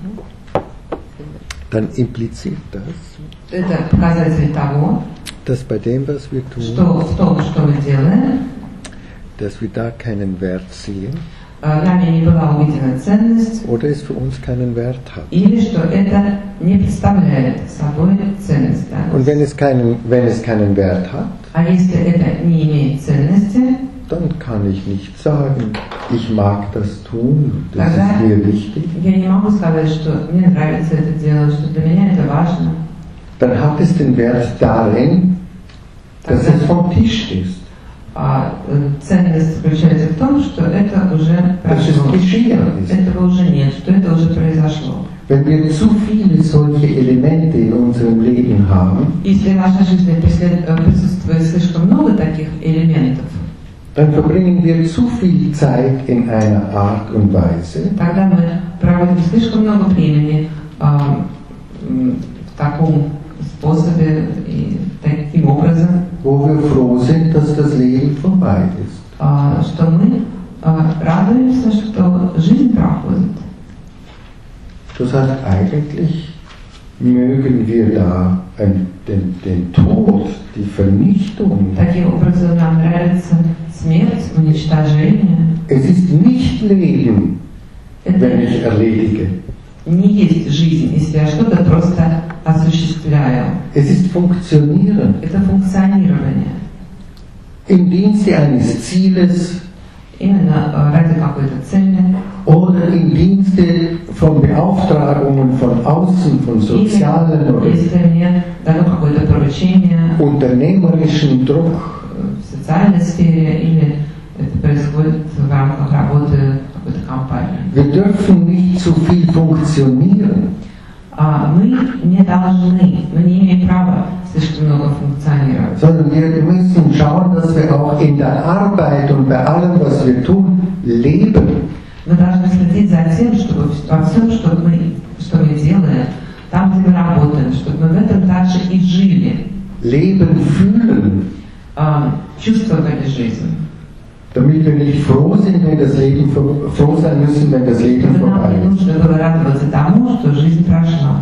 Dann impliziert das, это показатель того, dass bei dem, was wir tun, что в том, что мы делаем, dass wir da keinen Wert sehen а, нами не была увидена ценность, oder es für uns keinen Wert hat. или что это не представляет собой ценность для Und нас. wenn es keinen, wenn es keinen Wert hat, А если это не имеет ценности, dann kann ich nicht sagen, ich mag das tun, das Тогда ist mir wichtig. я не могу сказать, что мне нравится это делать, что для меня это важно. Dann hat es den Wert darin, dass es vom Tisch ist. А э, ценность заключается в том, что это уже Das ist прошло, geschehen. этого уже нет, что это уже произошло. Wenn wir zu viele solche Elemente in unserem Leben haben, Если в нашей жизни присутствует, э, присутствует слишком много таких элементов, dann verbringen wir zu viel Zeit in einer Art und Weise, тогда мы проводим слишком много времени а, м, в таком способе и таким образом, wo wir froh sind, dass das Leben vorbei ist. а, что мы а, радуемся, что жизнь проходит. Das heißt, eigentlich mögen wir da ein, den, den Tod, die Vernichtung. Таким образом нам нравится смерть, уничтожение. Es ist nicht Leben, wenn Это ich erledige. не есть жизнь, если я что-то просто осуществляю. Es ist Funktionieren Это функционирование. im Dienste eines Zieles Именно э, ради какой-то цели. oder im Dienste von Beauftragungen von außen, von sozialen Или oder если мне дано какое-то поручение unternehmerischen Druck. в социальной сфере, или это происходит в рамках работы какой-то компании. Wir dürfen nicht zu viel funktionieren. А мы не должны, мы не имеем права слишком много функционировать. Sondern wir müssen schauen, dass wir auch in der Arbeit und bei allem, was wir tun, leben. Мы должны следить за тем, чтобы во всем, что мы, что мы делаем, там, где мы работаем, чтобы мы в этом также и жили, Leben fühlen, а, чувствовали жизнь. damit wir nicht froh sind, wenn das Leben vor- froh sein müssen, wenn das Leben Чтобы нам vorbei не ist. нужно было радоваться тому, что жизнь прошла.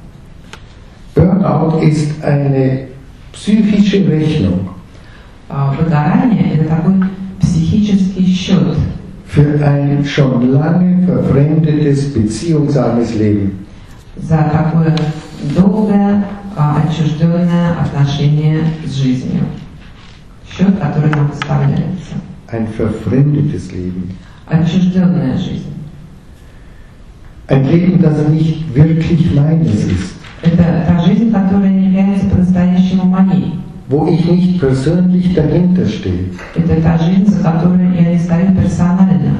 Burnout ist eine psychische Rechnung А, Выгорание – это такой психический счет für ein schon lange verfremdetes, beziehungsarmes Leben. за такое долгое, а, отчужденное отношение с жизнью. Счет, который нам выставляется. Ein verfremdetes Leben. Отчужденная жизнь. Ein Leben, das nicht wirklich meines ist. Это та жизнь, которая не является по-настоящему моей. Wo ich nicht persönlich dahinter stehe. Это та жизнь, за которой я не стою персонально.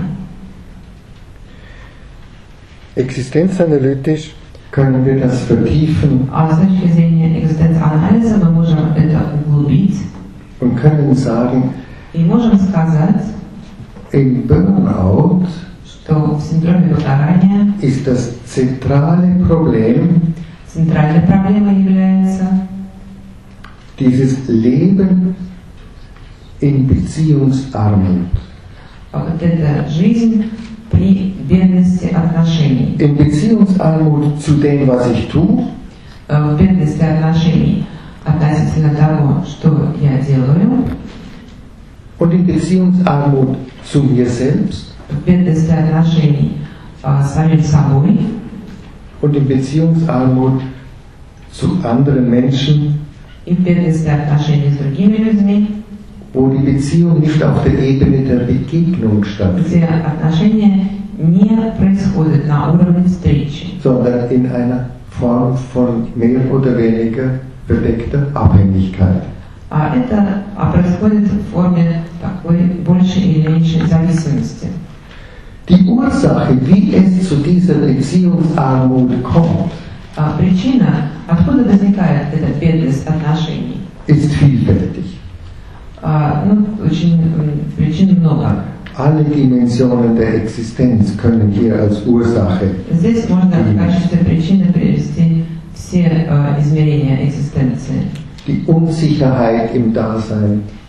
Existenzanalytisch können wir das vertiefen А с точки зрения экзистенцианализа мы можем это углубить und können sagen, и можем сказать, im Burnout что в синдроме выгорания ist das zentrale Problem центральной проблемой является dieses Leben in Beziehungsarmut. вот эта жизнь при бедности отношений. In Beziehungsarmut zu dem, was ich tue, В бедности отношений относительно того, что я делаю, und in Beziehungsarmut zu mir selbst в бедности отношений а, с самим собой und in Beziehungsarmut zu anderen Menschen, и в бедности отношений с другими людьми, wo die Beziehung nicht auf der Ebene der Begegnung stattfindet, где отношения не происходят на уровне встречи, sondern in einer Form von mehr oder weniger verdeckter Abhängigkeit. а это а происходит в форме такой большей или меньшей зависимости. Die Ursache, wie es zu dieser Beziehungsarmut kommt, А причина, откуда возникает эта бедность отношений, ist vielfältig. а, ну, очень м, причин много. Alle Dimensionen der Existenz können hier als Ursache. Здесь можно в качестве причины привести все э, измерения экзистенции. Die Unsicherheit im Dasein,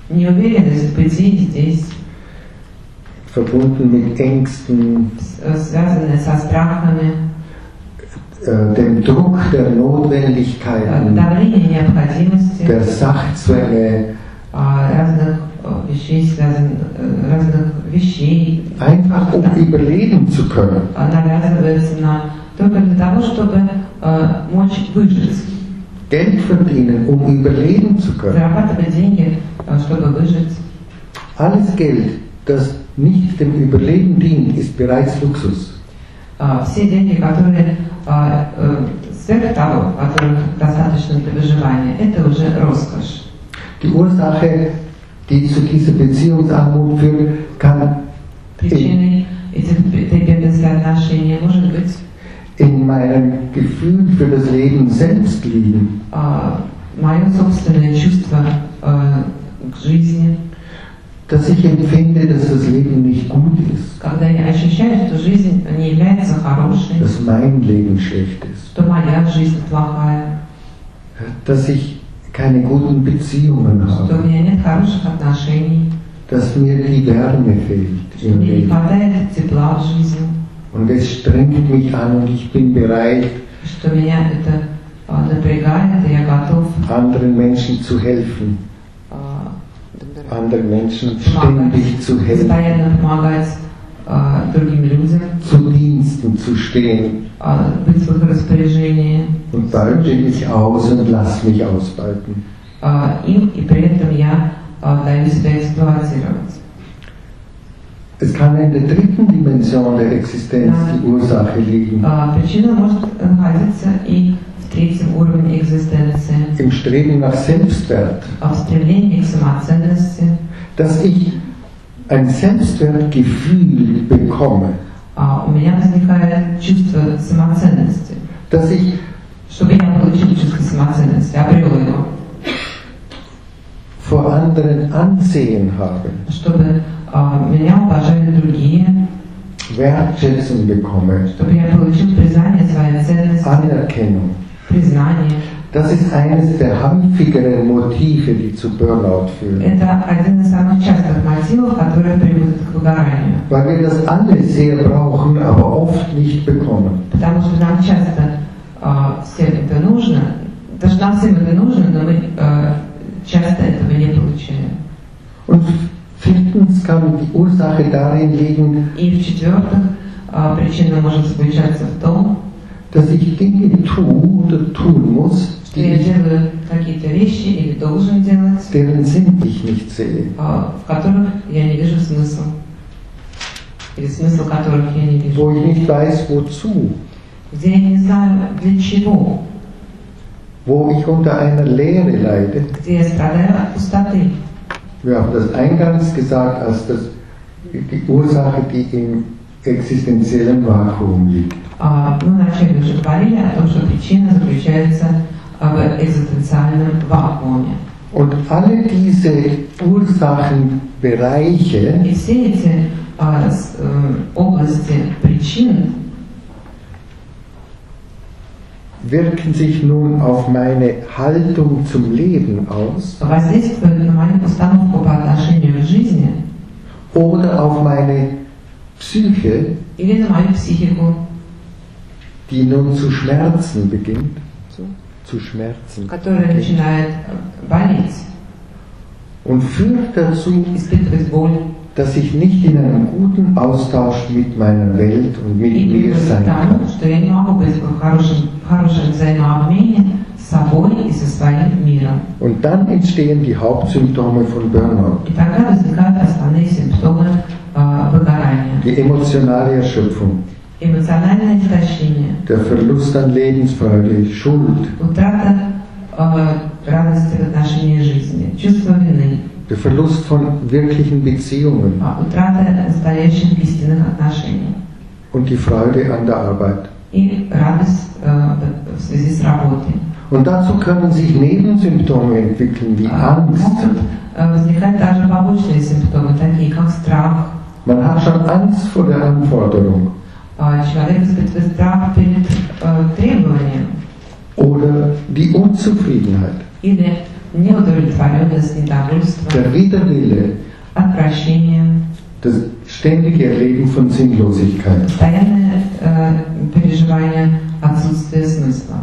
неуверенность в бытии здесь, verbunden mit Ängsten, связанная со страхами, dem Druck der Notwendigkeiten, давление необходимости, der Sachzwänge, разных вещей, связанных, разных вещей, einfach um überleben zu können. навязывается нам только для того, чтобы мочь выжить. Geld verdienen, um überleben zu können. Зарабатывать деньги, чтобы выжить. Alles Geld, das nicht dem Überleben dient, ist bereits Luxus. Все деньги, которые сверх того, которых достаточно для выживания, это уже роскошь. Die Ursache, die zu dieser Beziehungsarmut führt, kann Причиной этих бедности отношений может быть in meinem Gefühl für das Leben selbst liegen. Мое собственное чувство к жизни. Dass ich empfinde, dass das Leben nicht gut ist. Когда я ощущаю, что жизнь не является хорошей, dass mein Leben schlecht ist. Что моя жизнь плохая. Dass ich keine guten Beziehungen habe. Что у меня нет хороших отношений. Dass mir die Wärme fehlt im Мне не Leben. хватает тепла в жизни. Und es strengt mich an und ich bin bereit, Что меня это напрягает, и я готов anderen Menschen zu helfen. Anderen Menschen ständig zu helfen, zu Diensten zu stehen. Und beute ich aus und lass mich ausbeuten. Es kann in der dritten Dimension der Existenz die Ursache liegen. Третьем уровне экзистенции, im Streben nach Selbstwert, в стремлении к самоценности, dass ich ein Selbstwertgefühl bekomme, у меня возникает чувство самоценности, dass ich, чтобы я получил чувство самоценности, обрел его, vor anderen Ansehen habe, чтобы меня уважали другие, Wertschätzung bekomme, чтобы я получил признание своей ценности, Anerkennung. Признание. Das ist eines der häufigeren Motive, die zu Burnout führen. Это один из самых частых мотивов, которые приводят к выгоранию. Weil wir das alle sehr brauchen, aber oft nicht bekommen. Потому что нам часто äh, всем это нужно, даже нам всем это нужно, но мы äh, часто этого не получаем. Und viertens kann die Ursache darin liegen, И в-четвертых, äh, причина может заключаться в том, dass ich Dinge tue oder tun muss, что я делаю какие-то вещи или должен делать, deren Sinn ich nicht sehe. в которых я не вижу смысл. Или смысл которых я не вижу. Wo ich nicht weiß, wozu. Где я не знаю, для чего. Wo ich unter einer Leere leide. Где я страдаю от пустоты. Wir haben das eingangs gesagt als das, die Ursache, die im existenziellen Vakuum liegt. Мы вначале уже говорили о том, что причина заключается в экзистенциальном вакууме. Und alle diese Ursachenbereiche, И все эти а, с, э, области причин wirken sich nun auf meine Haltung zum Leben aus воздействуют на мою установку по отношению к жизни oder auf meine Psyche, или на мою психику, die nun zu schmerzen beginnt, Zu? zu schmerzen, которая начинает болеть, und führt dazu, испытывать боль. dass ich nicht in einem guten Austausch mit meiner Welt und mit И mir приводит sein к тому, kann. что я не могу быть в хорошем, в хорошем взаимообмене с собой и со своим миром. Und dann entstehen die Hauptsymptome von Burnout. И тогда возникают основные симптомы э, выгорания. Die emotionale Erschöpfung, Эмоциональное истощение, der Verlust an Lebensfreude, Schuld, утрата э, радости в отношении жизни, чувство вины, der Verlust von wirklichen Beziehungen э, утрата настоящих истинных отношений und die Freude an der Arbeit. и радость э, в связи с работой. Und dazu können sich Nebensymptome entwickeln wie Angst. Могут э, возникать даже побочные симптомы, такие как страх. Man hat schon Angst vor der Anforderung Э, человек испытывает страх перед э, требованием oder die Unzufriedenheit. или неудовлетворенность, недовольство, der Widerwille, отвращение, das ständige Erleben von Sinnlosigkeit. постоянное äh, переживание отсутствия смысла.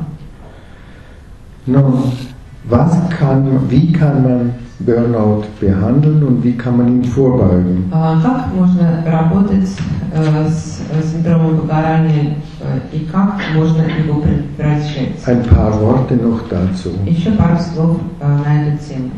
Nun, was kann, wie kann man Burnout behandeln und wie kann man ihm vorbeugen? Как можно работать с синдромом выгорания и как можно его предотвращать? Ein paar Worte noch dazu. Еще пару слов на эту тему.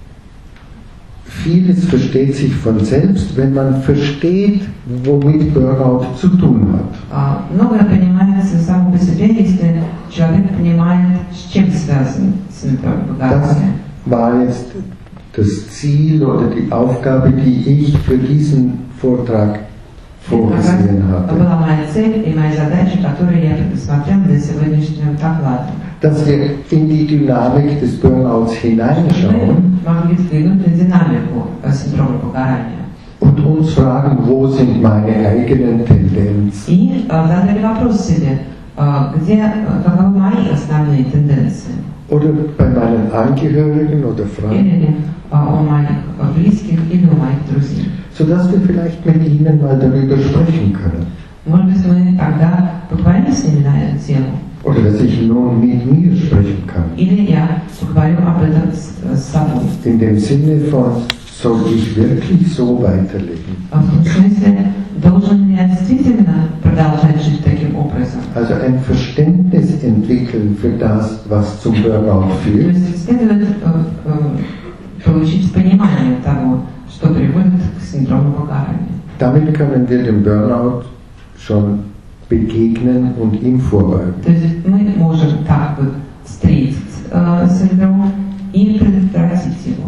Vieles versteht sich von selbst, wenn man versteht, womit Burnout zu tun hat. Многое понимается само по себе, если человек понимает, с чем связан синдром выгорания. Das war jetzt das Ziel oder die Aufgabe, die ich für diesen Vortrag vorgesehen hatte. Это была моя цель и моя задача, которую я предусмотрел для сегодняшнего доклада. Dass wir in die Dynamik des Burnouts hineinschauen могли взглянуть на динамику синдрома выгорания. und uns fragen, wo sind meine eigenen Tendenzen? И задали вопрос себе, где, каковы мои основные тенденции? Oder bei meinen Angehörigen oder Freunden. Или у моих близких, или у моих друзей. Sodass wir vielleicht mit ihnen mal darüber sprechen können. Может быть, мы тогда поговорим с ними на эту тему. Oder dass ich nun mit mir sprechen kann. Или я поговорю об этом с, с собой. In dem Sinne von, soll ich wirklich so weiterleben? В том смысле, должен ли я действительно продолжать жить таким образом? Also ein Verständnis entwickeln für das, was zum Burnout То führt. есть следует э, э, получить понимание того, что приводит к синдрому выгорания. Damit können wir dem Burnout schon begegnen und ihm vorbeugen. То есть мы можем так вот встретить э, синдром и предотвратить его.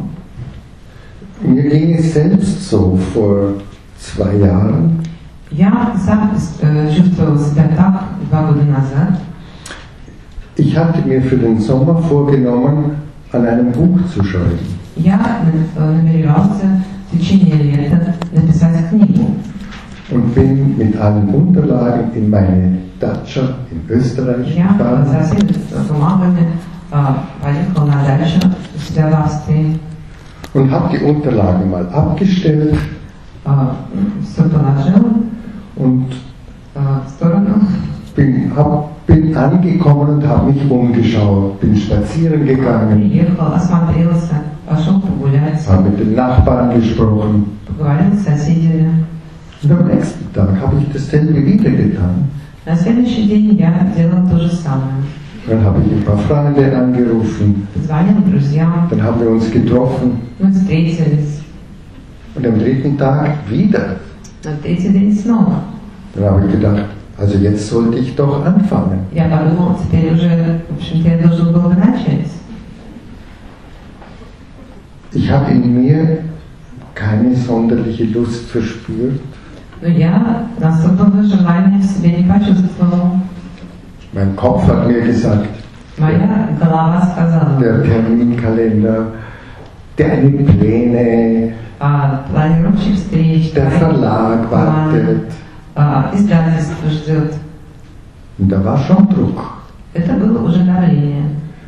Mir ging es selbst so vor zwei Jahren. Я сам э, чувствовал себя так два года назад. Ich hatte mir für den Sommer vorgenommen, an einem Buch zu schreiben. Я э, намеревался в течение лета написать книгу. Und bin mit allen Unterlagen in meine Datscha in Österreich Я gefahren. со всеми бумагами э, поехал на дачу у себя в Австрии. Und habe die Unterlagen mal abgestellt Э, все положил und э, в сторону. bin, hab, bin angekommen und habe mich umgeschaut, bin spazieren gegangen, Приехал, осмотрелся, пошел погулять, habe mit den Nachbarn gesprochen. поговорил с соседями. Und am nächsten Tag habe ich dasselbe wieder getan. На следующий день я делал то же самое. Dann habe ich ein paar Freunde angerufen, Позвонил друзьям, dann haben wir uns getroffen мы встретились. und am dritten Tag wieder. На третий день снова. Dann habe ich gedacht, also jetzt sollte ich doch anfangen. Я подумал, теперь уже, в общем-то, я должен был бы начать. Ich habe in mir keine sonderliche Lust verspürt. Но я особого желания в себе не почувствовал. Mein Kopf hat mir gesagt, Моя голова сказала, der Terminkalender, deine Pläne, а, планировщик встреч, der Verlag wartet. а, издательство ждет. Und da war schon Druck. Это было уже давление.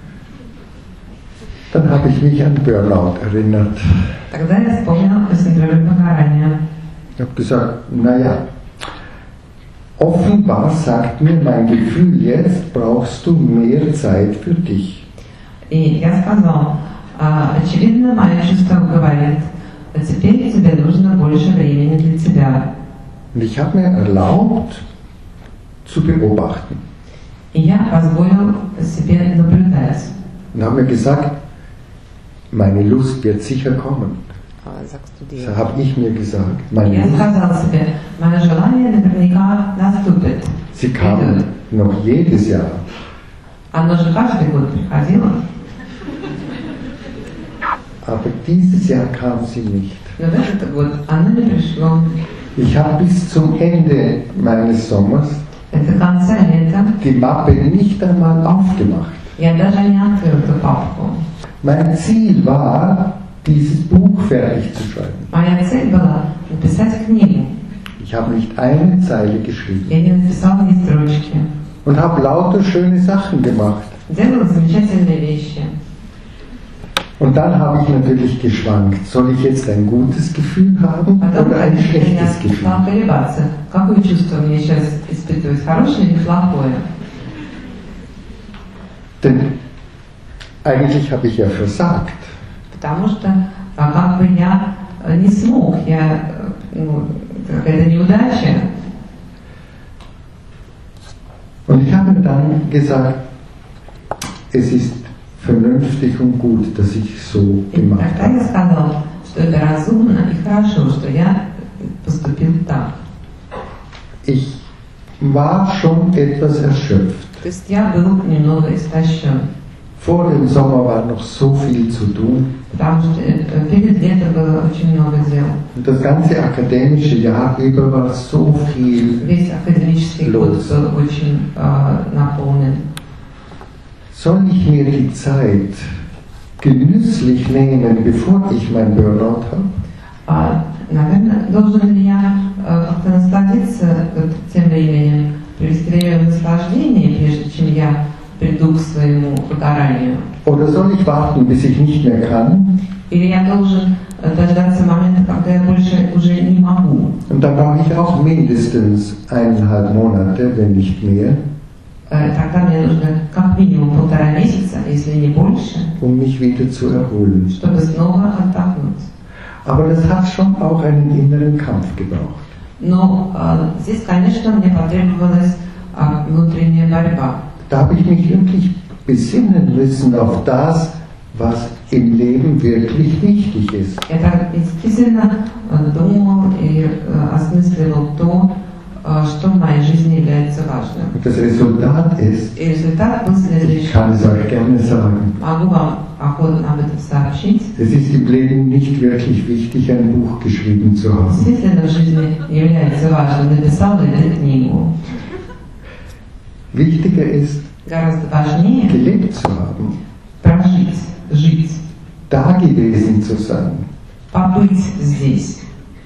Dann habe ich mich an Burnout erinnert. Тогда я вспомнил о синдроме выгорания. Ich habe gesagt, naja, offenbar sagt mir mein Gefühl, jetzt brauchst du mehr Zeit für dich. И я сказал, а, очевидно, мое чувство говорит, а теперь тебе нужно больше времени для тебя. Und ich habe mir erlaubt, zu beobachten. И я позволил себе наблюдать. Und habe mir gesagt, meine Lust wird sicher kommen. А, sagst du dir, Das habe ich mir gesagt. Meine Я Lust, сказал себе, мое желание наверняка наступит. sie kam noch jedes Jahr. Оно же каждый год приходило, Aber dieses Jahr kam sie nicht. но в этот год оно не пришло. Ich habe bis zum Ende meines Sommers Это конца лета. die Mappe nicht einmal aufgemacht. Я даже не открыл эту папку. Mein Ziel war, dieses Buch fertig zu schreiben. Моя цель была написать книгу. Ich habe nicht eine Zeile geschrieben Я не написал ни строчки. und habe lauter schöne Sachen gemacht. Делал замечательные вещи. Und dann habe ich natürlich geschwankt. Soll ich jetzt ein gutes Gefühl haben Потом oder ein я schlechtes Gefühl? стала колебаться, какое чувство мне сейчас испытывать, хорошее или плохое. Denn eigentlich habe ich ja versagt. Потому что а, как бы я э, не смог, я, э, ну, какая-то неудача. Und ich habe dann gesagt, es ist vernünftig und gut, dass ich so И gemacht тогда я habe. сказал, что это разумно и хорошо, что я поступил так. Ich war schon etwas erschöpft. То есть я был немного истощен, Vor dem Sommer war noch so viel zu tun. потому что э, перед летом было очень много дел. Und das ganze akademische Jahr über war so viel. Весь академический год Los. был очень э, наполнен. Soll ich mir die Zeit genüsslich nehmen, bevor ich mein Burnout habe? А, наверное, должен ли я э, как-то насладиться вот тем временем, привести время в наслаждение, прежде чем я приду к своему выгоранию? Oder soll ich warten, bis ich nicht mehr kann? Или я должен э, дождаться момента, когда я больше уже не могу? Und dann brauche ich auch mindestens eineinhalb Monate, wenn nicht mehr, Э, тогда мне нужно как минимум полтора месяца, если не больше, um mich wieder zu erholen. чтобы снова отдохнуть. Aber das hat schon auch einen inneren Kampf gebraucht. Но э, здесь, конечно, мне потребовалась э, внутренняя борьба. Da habe ich mich wirklich besinnen müssen auf das, was im Leben wirklich wichtig ist. Я так действительно э, думал и э, осмысливал то, э, что в моей жизни является важным. Und das Resultat ist, И результат был ich следующий. kann es euch gerne sagen, Могу вам охотно об этом сообщить. es ist im Leben nicht wirklich wichtig, ein Buch geschrieben zu haben. Действительно в жизни является важным, написал ли ты книгу. Wichtiger ist, Гораздо важнее gelebt zu haben, прожить, жить, da gewesen zu sein, побыть здесь,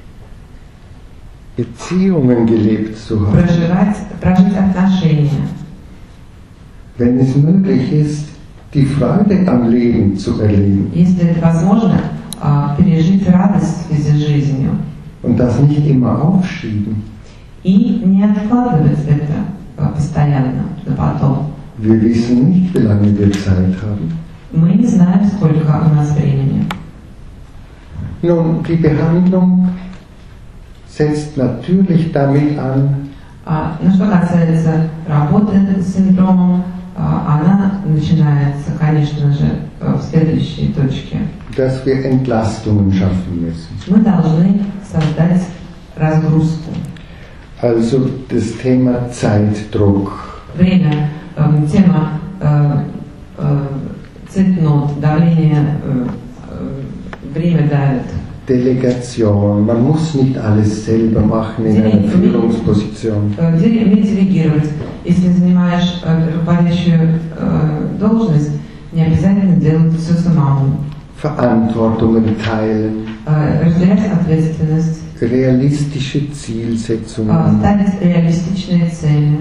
Beziehungen gelebt zu haben. проживать, прожить отношения. Wenn es möglich ist, die Freude am Leben zu erleben Если это возможно, а, пережить радость в связи с жизнью und das nicht immer aufschieben. и не откладывать это а, постоянно на потом. Wir wissen nicht, wie lange wir Zeit haben. Мы не знаем, сколько у нас времени. Nun, die Behandlung setzt natürlich damit an, А, ну, что касается работы с синдромом, а, она начинается, конечно же, а, в следующей точке. dass wir Entlastungen schaffen müssen. Мы должны создать разгрузку. Also das Thema Zeitdruck. Время, э, тема э, э, цитнот, давление, э, э, время давит. Delegation. Man muss nicht alles selber machen in einer Führungsposition. Э, де- Уметь делегировать. Если занимаешь э, руководящую э, должность, не обязательно делать все самому. Verantwortungen teilen, Э, Разделять ответственность, realistische э, Zielsetzungen, ставить реалистичные цели,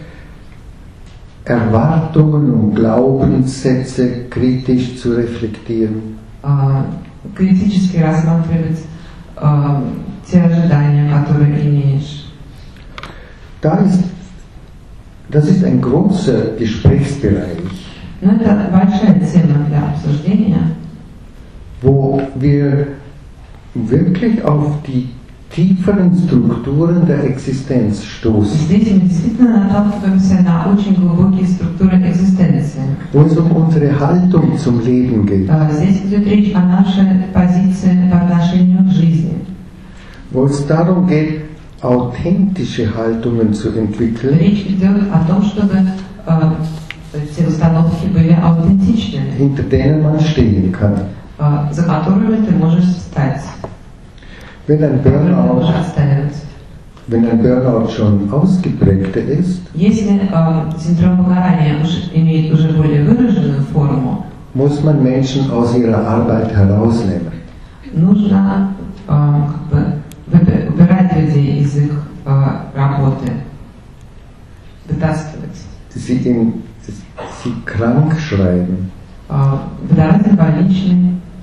Erwartungen und Glaubenssätze kritisch zu reflektieren. э, критически рассматривать э, те ожидания, которые имеешь. Da ist, das ist ein großer Gesprächsbereich, Но это большая тема для обсуждения, wo wir wirklich auf die tieferen Strukturen der Existenz stoßen, здесь мы действительно наталкиваемся на очень глубокие структуры экзистенции. wo es um unsere Haltung zum Leben geht, Э, Здесь идет речь о нашей позиции по отношению к жизни. wo es darum geht, authentische Haltungen zu entwickeln, Речь идет о том, чтобы э, эти установки были аутентичными, hinter denen man stehen kann. э, за которыми ты можешь встать, Wenn ein которые ты можешь Burnout, отстаивать. wenn ein Burnout schon ausgeprägter ist, Если э, синдром выгорания уже, имеет уже более выраженную форму, muss man Menschen aus ihrer Arbeit herausnehmen. нужно э, как бы выбе- убирать людей из их э, работы, вытаскивать, Sie, in, sie krank schreiben, э, выдавать им больничный,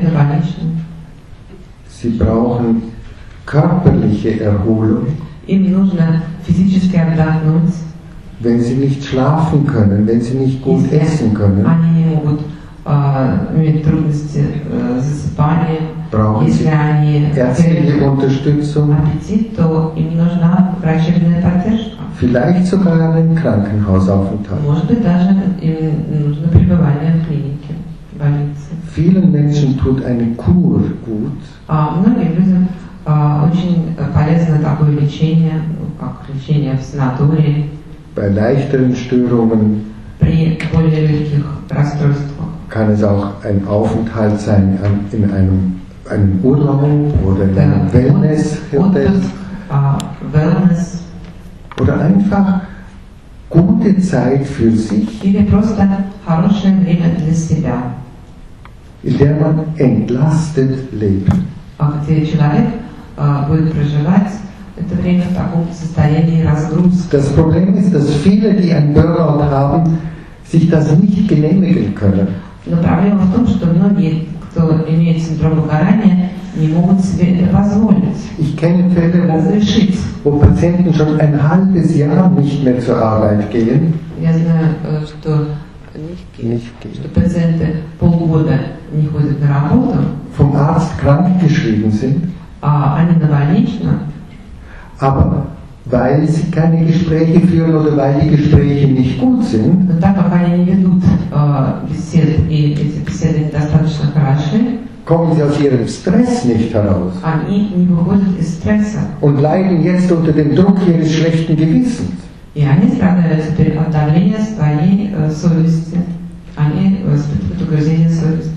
больничным. Sie brauchen körperliche Erholung. Им нужно физически отдохнуть. Wenn sie nicht schlafen können, wenn sie nicht gut Если essen können, они не могут э, иметь трудности э, с засыпанием, brauchen если sie они ärztliche теряют Unterstützung, аппетит, то им нужна врачебная поддержка. vielleicht sogar einen Krankenhausaufenthalt. Может быть, даже им нужно пребывание в клинике, в больнице. Vielen Menschen tut eine Kur gut, А многим людям а, очень полезно такое лечение, ну, как лечение в санатории, bei leichteren Störungen при более легких расстройствах. kann es auch ein Aufenthalt sein an- in einem, einem Urlaub oder in einem Да, Wellness-Hotel отдых, а, wellness oder einfach gute Zeit für sich, или просто хорошее время для себя, in der man entlastet lebt. а, где человек а, будет проживать это время в таком состоянии разгрузки. Das Problem ist, dass viele, die ein Burnout haben, sich das nicht genehmigen können. Но проблема в том, что многие, кто имеет синдром выгорания, не могут себе это позволить, Ich kenne Fälle, wo, разрешить. wo Patienten schon ein halbes Jahr nicht mehr zur Arbeit gehen. Я знаю, э, что, Nicht geht. Nicht что gehen. пациенты полгода не ходят на работу, Vom Arzt krankgeschrieben sind, а они на больничном, aber weil sie keine Gespräche führen oder weil die Gespräche nicht gut sind, но так как они не ведут э, бесед, и эти беседы недостаточно хороши, kommen sie aus ihrem Stress nicht heraus они не выходят из стресса. und leiden jetzt unter dem Druck ihres schlechten Gewissens. И они страдают теперь от давления своей э, совести. Они э, испытывают угрызение совести.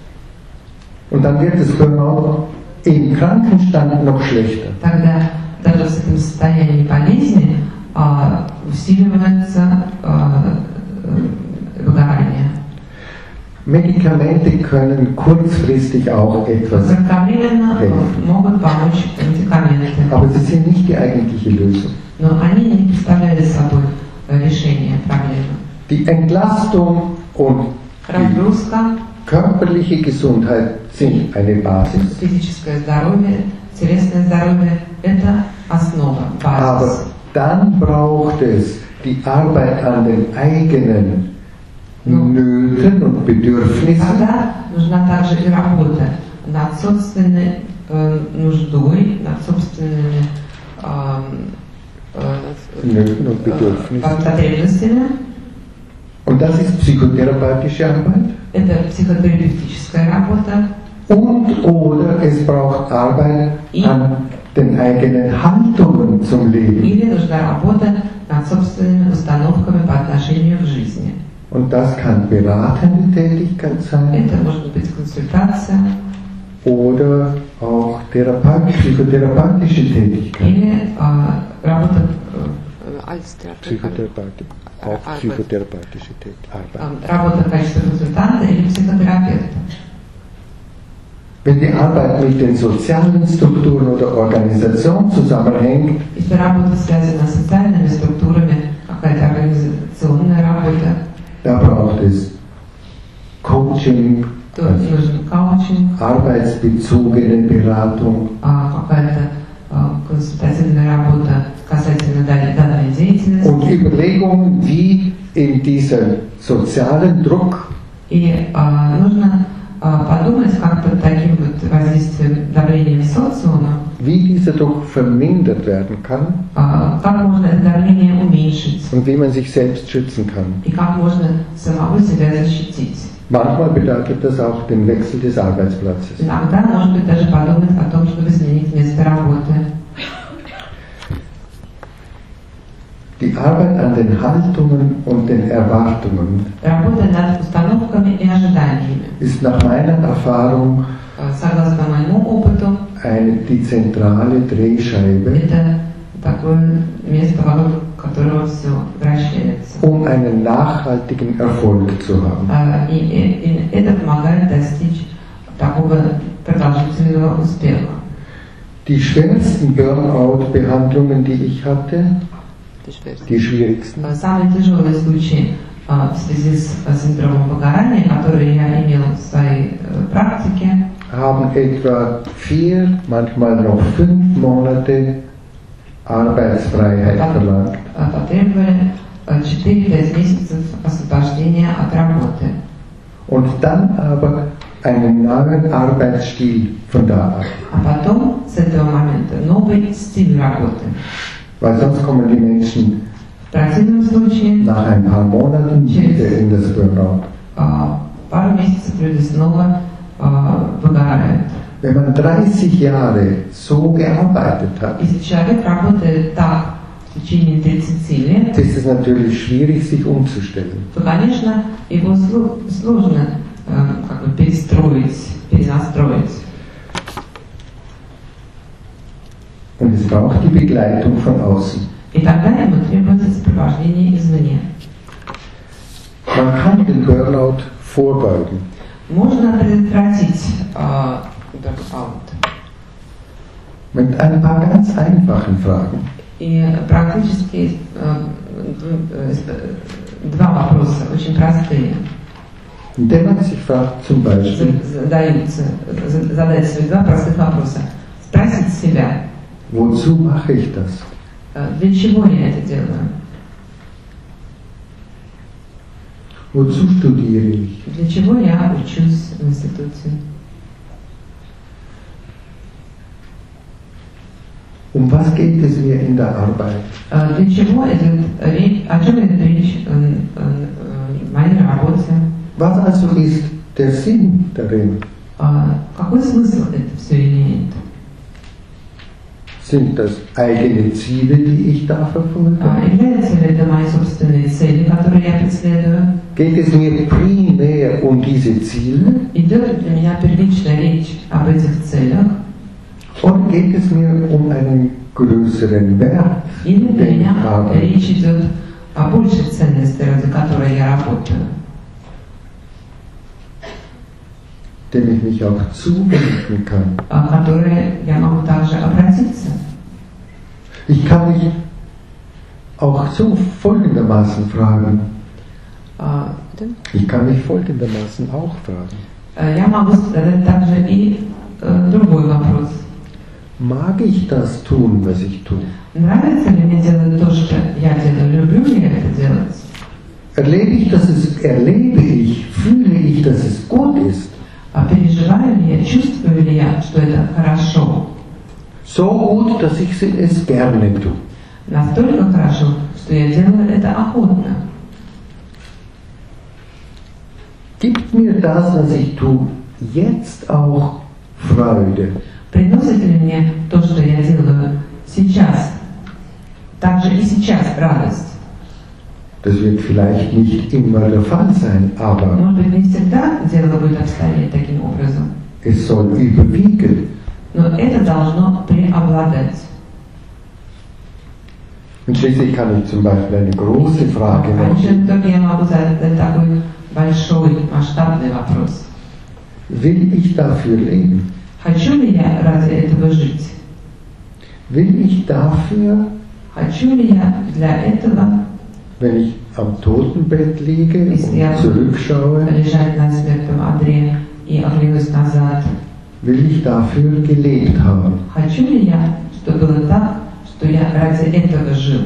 Und dann wird das Burnout im Krankenstand noch schlechter. Тогда даже в этом состоянии болезни а, усиливается а, э, выгорание. Medikamente können kurzfristig auch etwas, Кратковременно э, helfen. могут помочь медикаменты, aber sie sind nicht die eigentliche Lösung. но они не представляют собой э, решение проблемы. Die Entlastung und die Разгрузка, körperliche Gesundheit sind eine Basis, физическое здоровье, телесное здоровье – это основа, aber базис. dann braucht es die Arbeit an den eigenen Nöten und Bedürfnissen, Тогда нужна также и работа над собственной э, нуждой, над собственными э, э, Nöten und Bedürfnissen. потребностями. Und das ist psychotherapeutische Arbeit. Это психотерапевтическая работа. Und oder es braucht Arbeit an den eigenen Haltungen zum Leben. Или нужна работа над собственными установками по отношению к жизни. Und das kann beratende Tätigkeit sein Это может быть консультация oder auch Therapeut, psychotherapeutische Tätigkeit. или э, работа, Äh, Als Therapeut. Psychotherapeuti- auch Arbeit. psychotherapeutische Tät- Arbeit. э, работа в качестве консультанта или психотерапевта. Wenn die Arbeit mit den sozialen Strukturen oder Organisationen zusammenhängt, Если работа связана с социальными структурами, какая-то организационная работа, da braucht es Coaching, то нужен коучинг, arbeitsbezogene Beratung, а, какая-то а, консультативная работа касательно дали- данной деятельности. und Überlegungen, wie in diesem sozialen Druck И а, нужно а, подумать, как под таким вот воздействием, давлением социума, wie dieser Druck vermindert werden kann а, как можно это давление уменьшить und wie man sich selbst schützen kann. и как можно самого себя защитить. Manchmal bedeutet das auch den Wechsel des Arbeitsplatzes. Иногда, может быть, даже подумать о том, чтобы сменить место работы. Die Arbeit an den Haltungen und den Erwartungen Работа над установками и ожиданиями. ist nach meiner Erfahrung А, Согласно моему опыту, eine, die zentrale Drehscheibe, это такое место, вокруг которого все вращается. um einen nachhaltigen Erfolg zu haben. А, И, и- и это помогает достичь такого продолжительного успеха. Die schwersten Burnout-Behandlungen, die ich hatte, Die schwerste. die schwierigsten, А, Самые тяжелые случаи а, в связи с а, синдромом выгорания, которые я имела в своей э, практике, haben etwa vier, manchmal noch fünf Monate Arbeitsfreiheit verlangt. Потребовали четыре-пять месяцев освобождения от работы. Und dann aber einen neuen Arbeitsstil von da an. А потом, с этого момента, новый стиль работы. Weil sonst kommen die Menschen В противном случае, nach ein paar Monaten wieder in das Burnout. а, пару месяцев люди снова а, выгорают. Wenn man dreißig Jahre so gearbeitet hat, Если человек работает так в течение тридцати лет, ist es natürlich schwierig, sich umzustellen. то, конечно, его сло- сложно э, как бы перестроить, перенастроить. Und es braucht die Begleitung von außen. И тогда ему требуется сопровождение извне. Man kann den Burnout vorbeugen. Можно предотвратить э, burnout. Mit ein paar ganz einfachen Fragen. И практически э, д- э, два вопроса, очень простые, Indem man sich fragt, zum Beispiel, за- задаются, за- задать себе два простых вопроса. Спросить себя, wozu mache ich das? э, для чего я это делаю? Wozu studiere ich? Для чего я учусь в институте? Um was geht es mir in der Arbeit? Э, Для чего идет речь, о чем идет речь э, э, в моей работе? Was also ist der Sinn darin? А какой смысл это все имеет? Sind das eigene Ziele, die ich da verfolge? А являются ли это мои собственные цели, которые я преследую? Geht es mir primär um diese Ziele Идет ли для меня первичная речь об этих целях? oder geht es mir um einen größeren Wert, Или для den ich меня habe? речь идет о большей ценности, ради которой я работаю? Dem ich mich auch zuwenden kann. О которой я могу также обратиться? Ich kann mich auch so folgendermaßen fragen. А, да? Ich kann mich folgendermaßen auch fragen. Э, Я могу задать также и э, другой вопрос. Mag ich das tun, was ich tue? Нравится ли мне делать то, что я делаю? Люблю ли я это делать? Erlebe ich, dass es, erlebe ich, fühle ich, dass es gut ist? А переживаю ли я, чувствую ли я, что это хорошо? So gut, dass ich es gerne tue. Настолько хорошо, что я делаю это охотно. Gibt mir das, was ich tue, jetzt auch Freude? Приносит ли мне то, что я делаю сейчас, также и сейчас радость? Das wird vielleicht nicht immer der Fall sein, aber Может быть, не всегда дело будет обстоять таким образом, es soll überwiegen. но это должно преобладать. Und schließlich kann ich zum Beispiel eine große Frage А еще machen. только я могу задать такой большой, масштабный вопрос. Will ich dafür leben? Хочу ли я ради этого жить? Will ich dafür, Хочу ли я для этого wenn ich am Totenbett liege Ist ja- und zurückschaue, лежать на смертном одре и оглянусь назад? will ich dafür gelebt haben? Хочу ли я, чтобы было так, что я ради этого жил?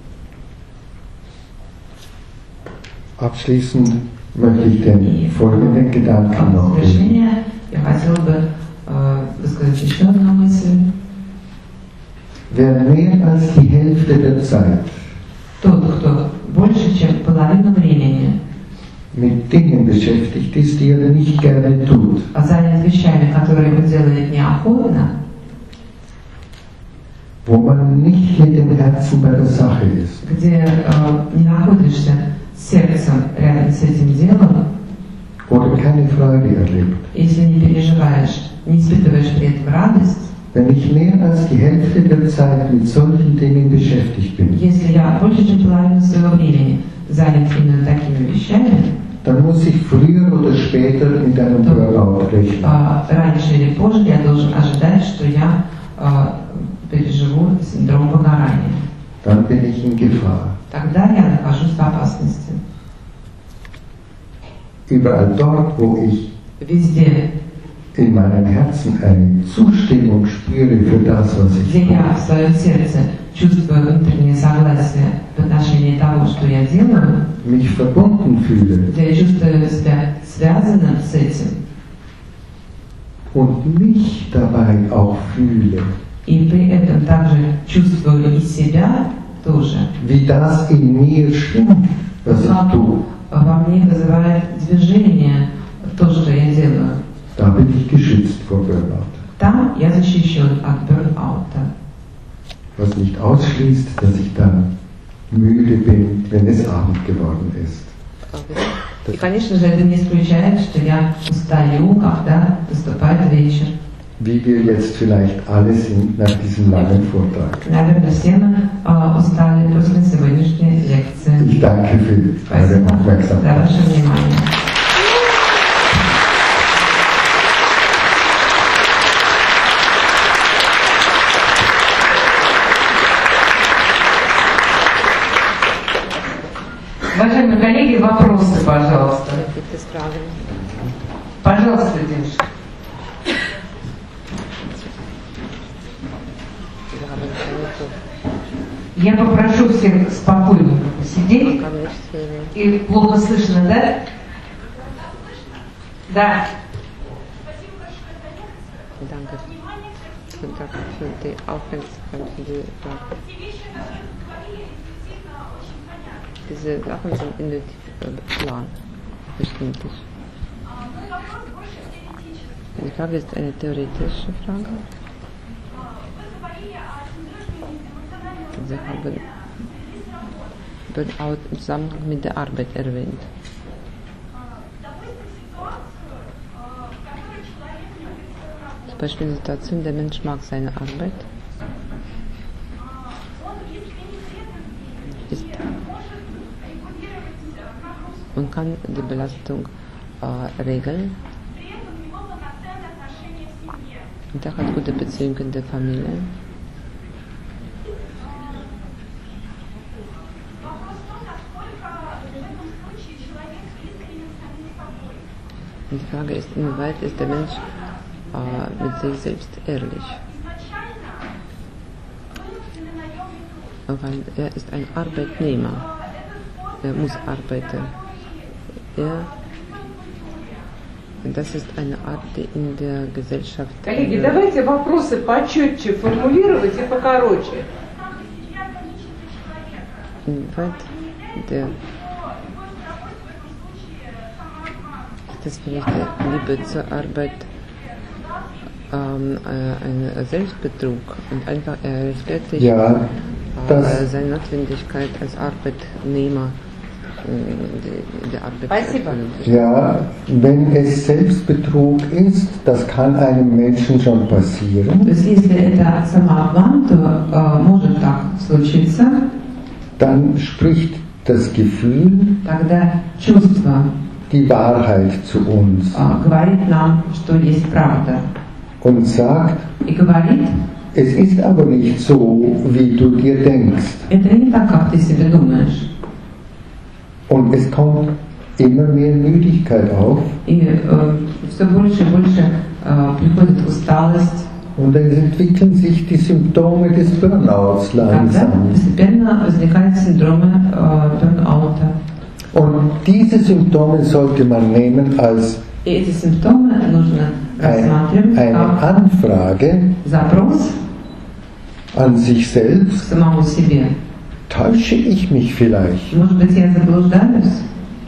Abschließend möchte ich den folgenden Gedanken В noch geben. завершение я хотел бы э, высказать еще одну мысль. Wer mehr als die Hälfte der Zeit Тот, кто больше, чем половину времени mit Dingen beschäftigt ist, die er nicht gerne tut, занят вещами, которые он делает неохотно, wo man nicht mit dem Herzen bei der Sache ist, где э, не находишься сердцем рядом с этим делом, oder keine Freude erlebt. если не переживаешь, не испытываешь при этом радость, Wenn ich mehr als die Hälfte der Zeit mit solchen Dingen beschäftigt bin, если я больше, чем половину своего времени занят именно такими вещами, dann muss ich früher oder später mit einem Burnout rechnen. а, раньше или позже я должен ожидать, что я а, переживу синдром выгорания. Dann bin ich in Gefahr. Тогда я нахожусь в опасности. Überall dort, wo ich Везде, in meinem Herzen eine Zustimmung spüre für das, was ich где я в своем сердце чувствую внутреннее согласие в отношении того, что я делаю, mich verbunden fühle где я чувствую себя связанным с этим, und mich dabei auch fühle, и при этом также чувствую и себя тоже, wie das in mir stimmt, was ich tue, во мне вызывает движение то, что я делаю. da bin ich geschützt vor Burnout. Там я защищен от бёрнаута. Was nicht ausschließt, dass ich dann müde bin, wenn es Abend geworden ist. И, конечно же, это не исключает, что я устаю, когда наступает вечер. Wie wir jetzt vielleicht alle sind nach diesem langen Vortrag. Наверное, все мы äh, устали после сегодняшней лекции. Ich danke für eure Спасибо за Aufmerksamkeit. ваше внимание. Уважаемые коллеги, вопросы, пожалуйста. Пожалуйста, девушка. Я попрошу всех спокойно посидеть. И плохо слышно, да? Да. Danke für, für die Aufmerksamkeit für die Frage. Diese Sachen sind in der Plan, bestimmt. Die Frage ist eine theoretische Frage. Sie haben Burnout im Zusammenhang mit der Arbeit erwähnt. Zum Beispiel die Situation, der Mensch mag seine Arbeit, ist und kann die Belastung äh, regeln und er hat gute Beziehungen in der Familie. Und die Frage ist, inwieweit ist der Mensch äh, mit sich selbst ehrlich? Weil er ist ein Arbeitnehmer, er muss arbeiten. Er, das ist eine Art, die in der Gesellschaft... Коллеги, давайте вопросы почетче формулировать и покороче. Inwieweit der das vielleicht die Liebe zur Arbeit ähm, äh, ein Selbstbetrug und einfach er rechtfertigt Ja, das äh, seine Notwendigkeit als Arbeitnehmer die, die Arbeit Спасибо. Ja, wenn es Selbstbetrug ist, das kann einem Menschen schon passieren, То есть, если это самообман, то э, может так случиться, dann spricht das Gefühl тогда чувство die Wahrheit zu uns э, говорит нам, что есть правда. und sagt, И говорит, es ist aber nicht so, wie du dir denkst. это не так, как ты себе думаешь. Und es kommt immer mehr Müdigkeit auf И э, все больше и больше э, приходит усталость. und dann entwickeln sich die Symptome des Burnouts Тогда langsam. постепенно возникают синдромы э, бёрнаута. Und diese Symptome sollte man nehmen als И эти симптомы нужно ein, рассматривать eine как Anfrage запрос an sich к selbst. самому себе. Täusche ich mich vielleicht? Может быть, я заблуждаюсь?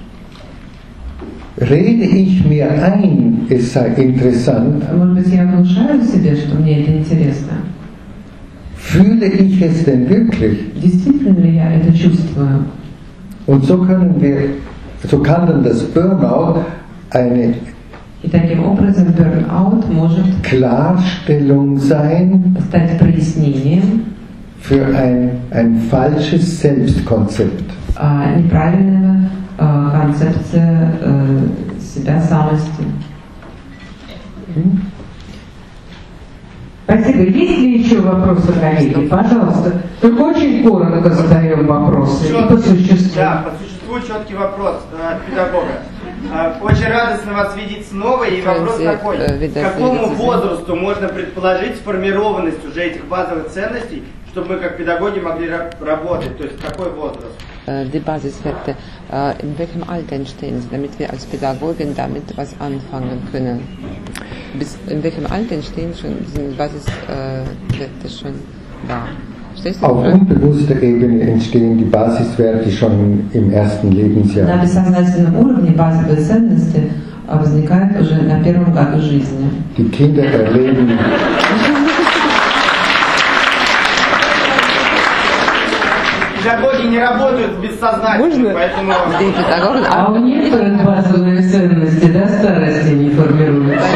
Rede ich mir ein, es sei interessant? Может быть, я внушаю себе, что мне это интересно? Fühle ich es denn wirklich? Действительно ли я это чувствую? Und so können wir, so kann dann das Burnout eine И таким образом бёрнаут может Klarstellung sein стать прояснением für ein, ein falsches Selbstkonzept. э, неправильного э, концепции э, себя самости. Спасибо. Есть ли еще вопросы, коллеги? Пожалуйста. Только очень коротко задаем вопросы. И по существу. Да, по существу четкий вопрос э, педагога. Очень радостно вас видеть снова. И вопрос такой, к какому возрасту можно предположить сформированность уже этих базовых ценностей, чтобы мы как педагоги могли работать? То есть какой возраст? Die Basiswerte, in welchem Alter entstehen sie, damit wir als Pädagogen damit was anfangen können? Bis in welchem Alter entstehen schon, sind Basiswerte schon da? Auf unbewusster Ebene entstehen die Basiswerte schon im ersten Lebensjahr. На бессознательном уровне базовые ценности возникают уже на первом году жизни. Die Kinder erleben Педагоги не работают бессознательно, поэтому... А у некоторых базовые ценности до старости не формируются.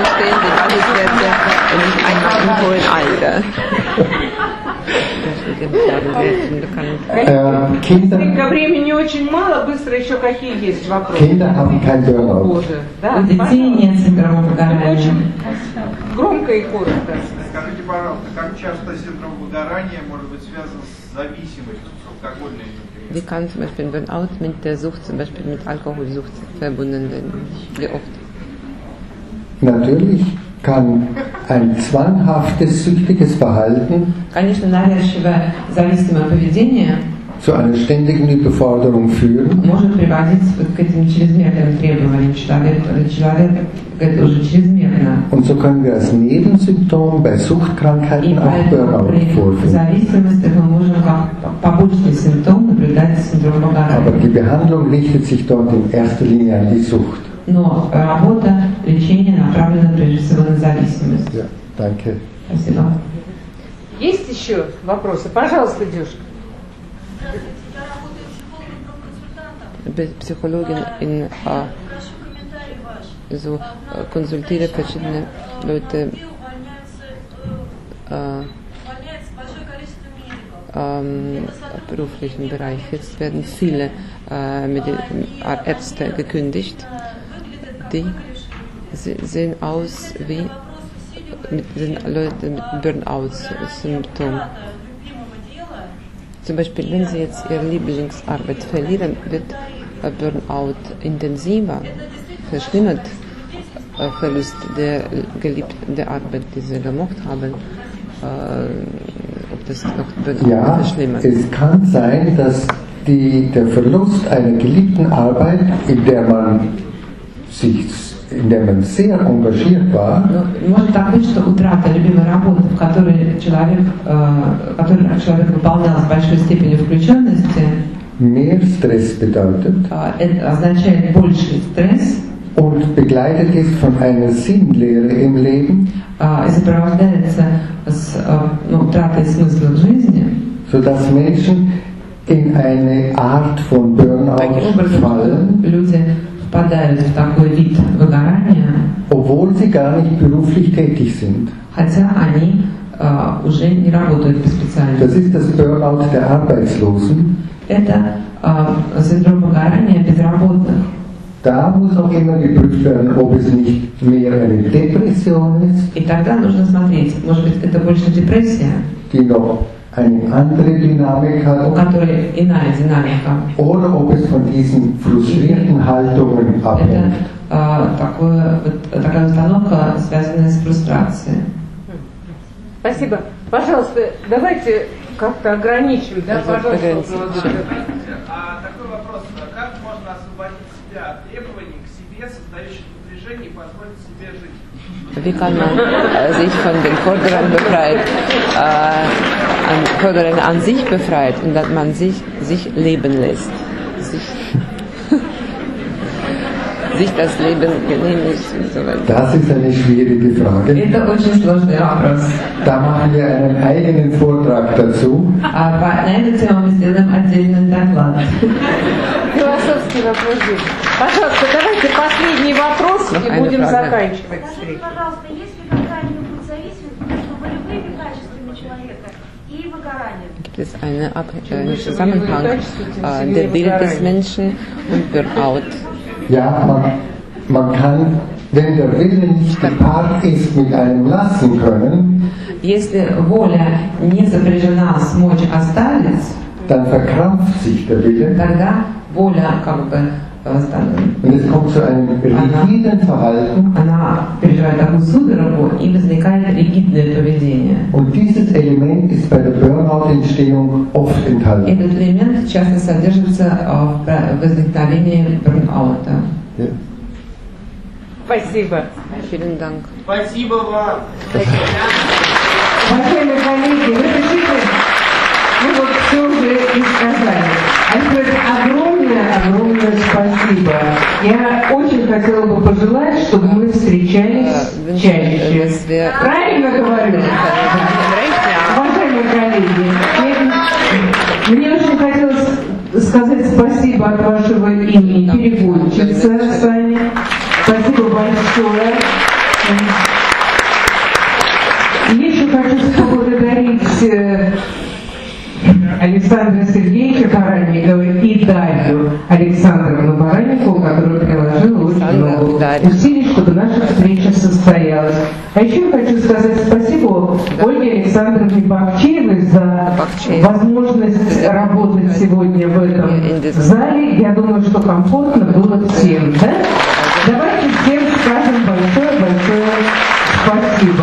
äh, Kinder, времени очень мало, быстро еще какие есть вопросы? Kinder haben kein Burnout. У детей нет синдрома выгорания. Громко и коротко. Скажите, пожалуйста, как часто синдром выгорания может быть связан с зависимостью, с алкогольной, например? Wie kann zum Beispiel ein Burnout mit der Sucht, zum Beispiel mit Alkoholsucht verbunden werden? Wie oft? Natürlich kann ein zwanghaftes, süchtiges Verhalten Конечно, навязчивое зависимое поведение zu einer ständigen Überforderung führen. может приводить к этим чрезмерным требованиям человека. Человек это уже чрезмерно. Und so können wir als Nebensymptom bei Suchtkrankheiten И auch поэтому Burnout при vorfinden. зависимости мы можем как побочный симптом наблюдать синдром Aber die выгорания. Behandlung richtet sich dort in erster Linie an die Sucht. Но работа, лечение направлено прежде всего на зависимость. Ja, danke. Спасибо. Есть еще вопросы? Пожалуйста, Дюшка. Psychologin in äh, so äh, konsultiere verschiedene Leute äh, ähm, beruflichen Bereich. Jetzt werden viele äh, Medi- Ärzte gekündigt, die se- sehen aus wie mit den Leuten mit Burnout-Symptomen. Zum Beispiel, wenn sie jetzt ihre Lieblingsarbeit verlieren, wird Burnout intensiver, verschlimmert äh, Verlust der geliebten der Arbeit, die sie gemocht haben, äh, ob das noch Burnout Ja, verschlimmert. es kann sein, dass die, der Verlust einer geliebten Arbeit, in der man sich, in der man sehr engagiert war, Но может так быть, что утрата любимой работы, в которой человек, э, которую человек выполнял с большой степенью включенности, mehr Stress bedeutet э, это означает больший стресс und begleitet ist von einer Sinnlehre im Leben, э, и сопровождается с э, ну, утратой смысла в жизни, sodass Menschen in eine Art von Burnout таким образом fallen, люди впадают в такой вид выгорания, obwohl sie gar nicht beruflich tätig sind. хотя они э, уже не работают по Das специальности. ist das Burnout der Arbeitslosen. Это э, синдром выгорания безработных. Da muss auch immer geprüft werden, ob es nicht mehr eine Depression ist, И тогда нужно смотреть, может быть, это больше депрессия, die noch eine andere Dynamik у hat, которой иная динамика. oder ob es von diesen frustrierten Haltungen Это abhängt. э, такое, вот, такая установка, связанная с фрустрацией. Спасибо. Пожалуйста, давайте как-то ограничим, да, пожалуйста. А такой вопрос, как можно освободить себя от требований к себе, создающих напряжение, и позволить себе жить? Wie kann man äh, sich von den Forderungen befreit, äh, an Forderungen an sich befreit und dass man sich, sich leben lässt, sich, sich das Leben genehmigt und so weiter. Das ist eine schwierige Frage. Это очень сложный вопрос. Da machen wir einen eigenen Vortrag dazu. А по- на эту тему мы сделаем отдельный доклад. Философский вопрос здесь. Пожалуйста, давайте последний вопрос Noch и eine будем Frage. заканчивать встречу. Пожалуйста, есть ли какая-нибудь зависимость между волевыми качествами человека и выгоранием? Gibt es einen, Ab äh, einen Zusammenhang äh, der Bild des Menschen und Burnout? Ja, man, man kann, wenn der Wille nicht gepaart ist mit einem Lassen können, Если воля не сопряжена с мочь оставить, dann verkrampft sich der Wille тогда воля как бы Und es kommt zu einem rigiden Verhalten. Она переживает такую судорогу, и возникает ригидное поведение. Und dieses Element ist bei der Burnout-Entstehung oft enthalten. Этот элемент часто содержится в возникновении бурнаута. Ja. Спасибо. Vielen Dank. Спасибо вам. Уважаемые коллеги, вы решите, мы вот все уже и сказали. Альфред, огромное-огромное спасибо. Я очень хотела бы пожелать, чтобы мы встречались чаще. Правильно говорю? Уважаемые коллеги, мне очень хотелось сказать спасибо от вашего имени переводчице Сане. Спасибо большое. Еще хочу поблагодарить Александра Сергеевича Баранникова и Дарью Александровну Баранникову, которая приложила очень много усилий, чтобы наша встреча состоялась. А еще я хочу сказать спасибо Ольге Александровне Бахчеевой за возможность работать сегодня в этом зале. Я думаю, что комфортно было всем, да? Давайте всем скажем большое-большое спасибо.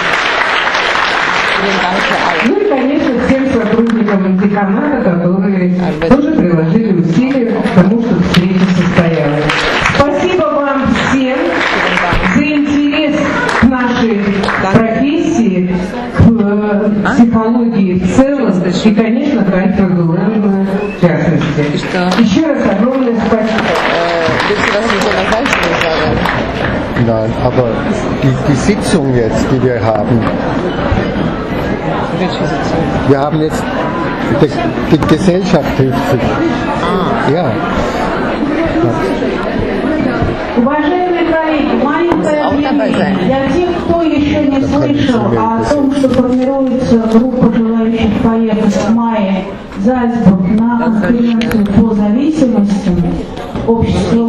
Ну и, конечно, всем сотрудникам деканата, которые тоже приложили усилия к тому, чтобы встреча состоялась. Спасибо вам всем за интерес к нашей профессии, к психологии в целом и, конечно, к Альфреду Лэму в частности. Еще раз огромное спасибо. Nein, aber die, die Sitzung jetzt, die wir haben, wir haben jetzt, die, die Gesellschaft trifft sich. Ah. Ja. Уважаемые коллеги, маленькое объявление для тех, кто еще не слышал о том, что формируется группа желающих поехать в мае в Зальцбург на конференцию по зависимостям общества.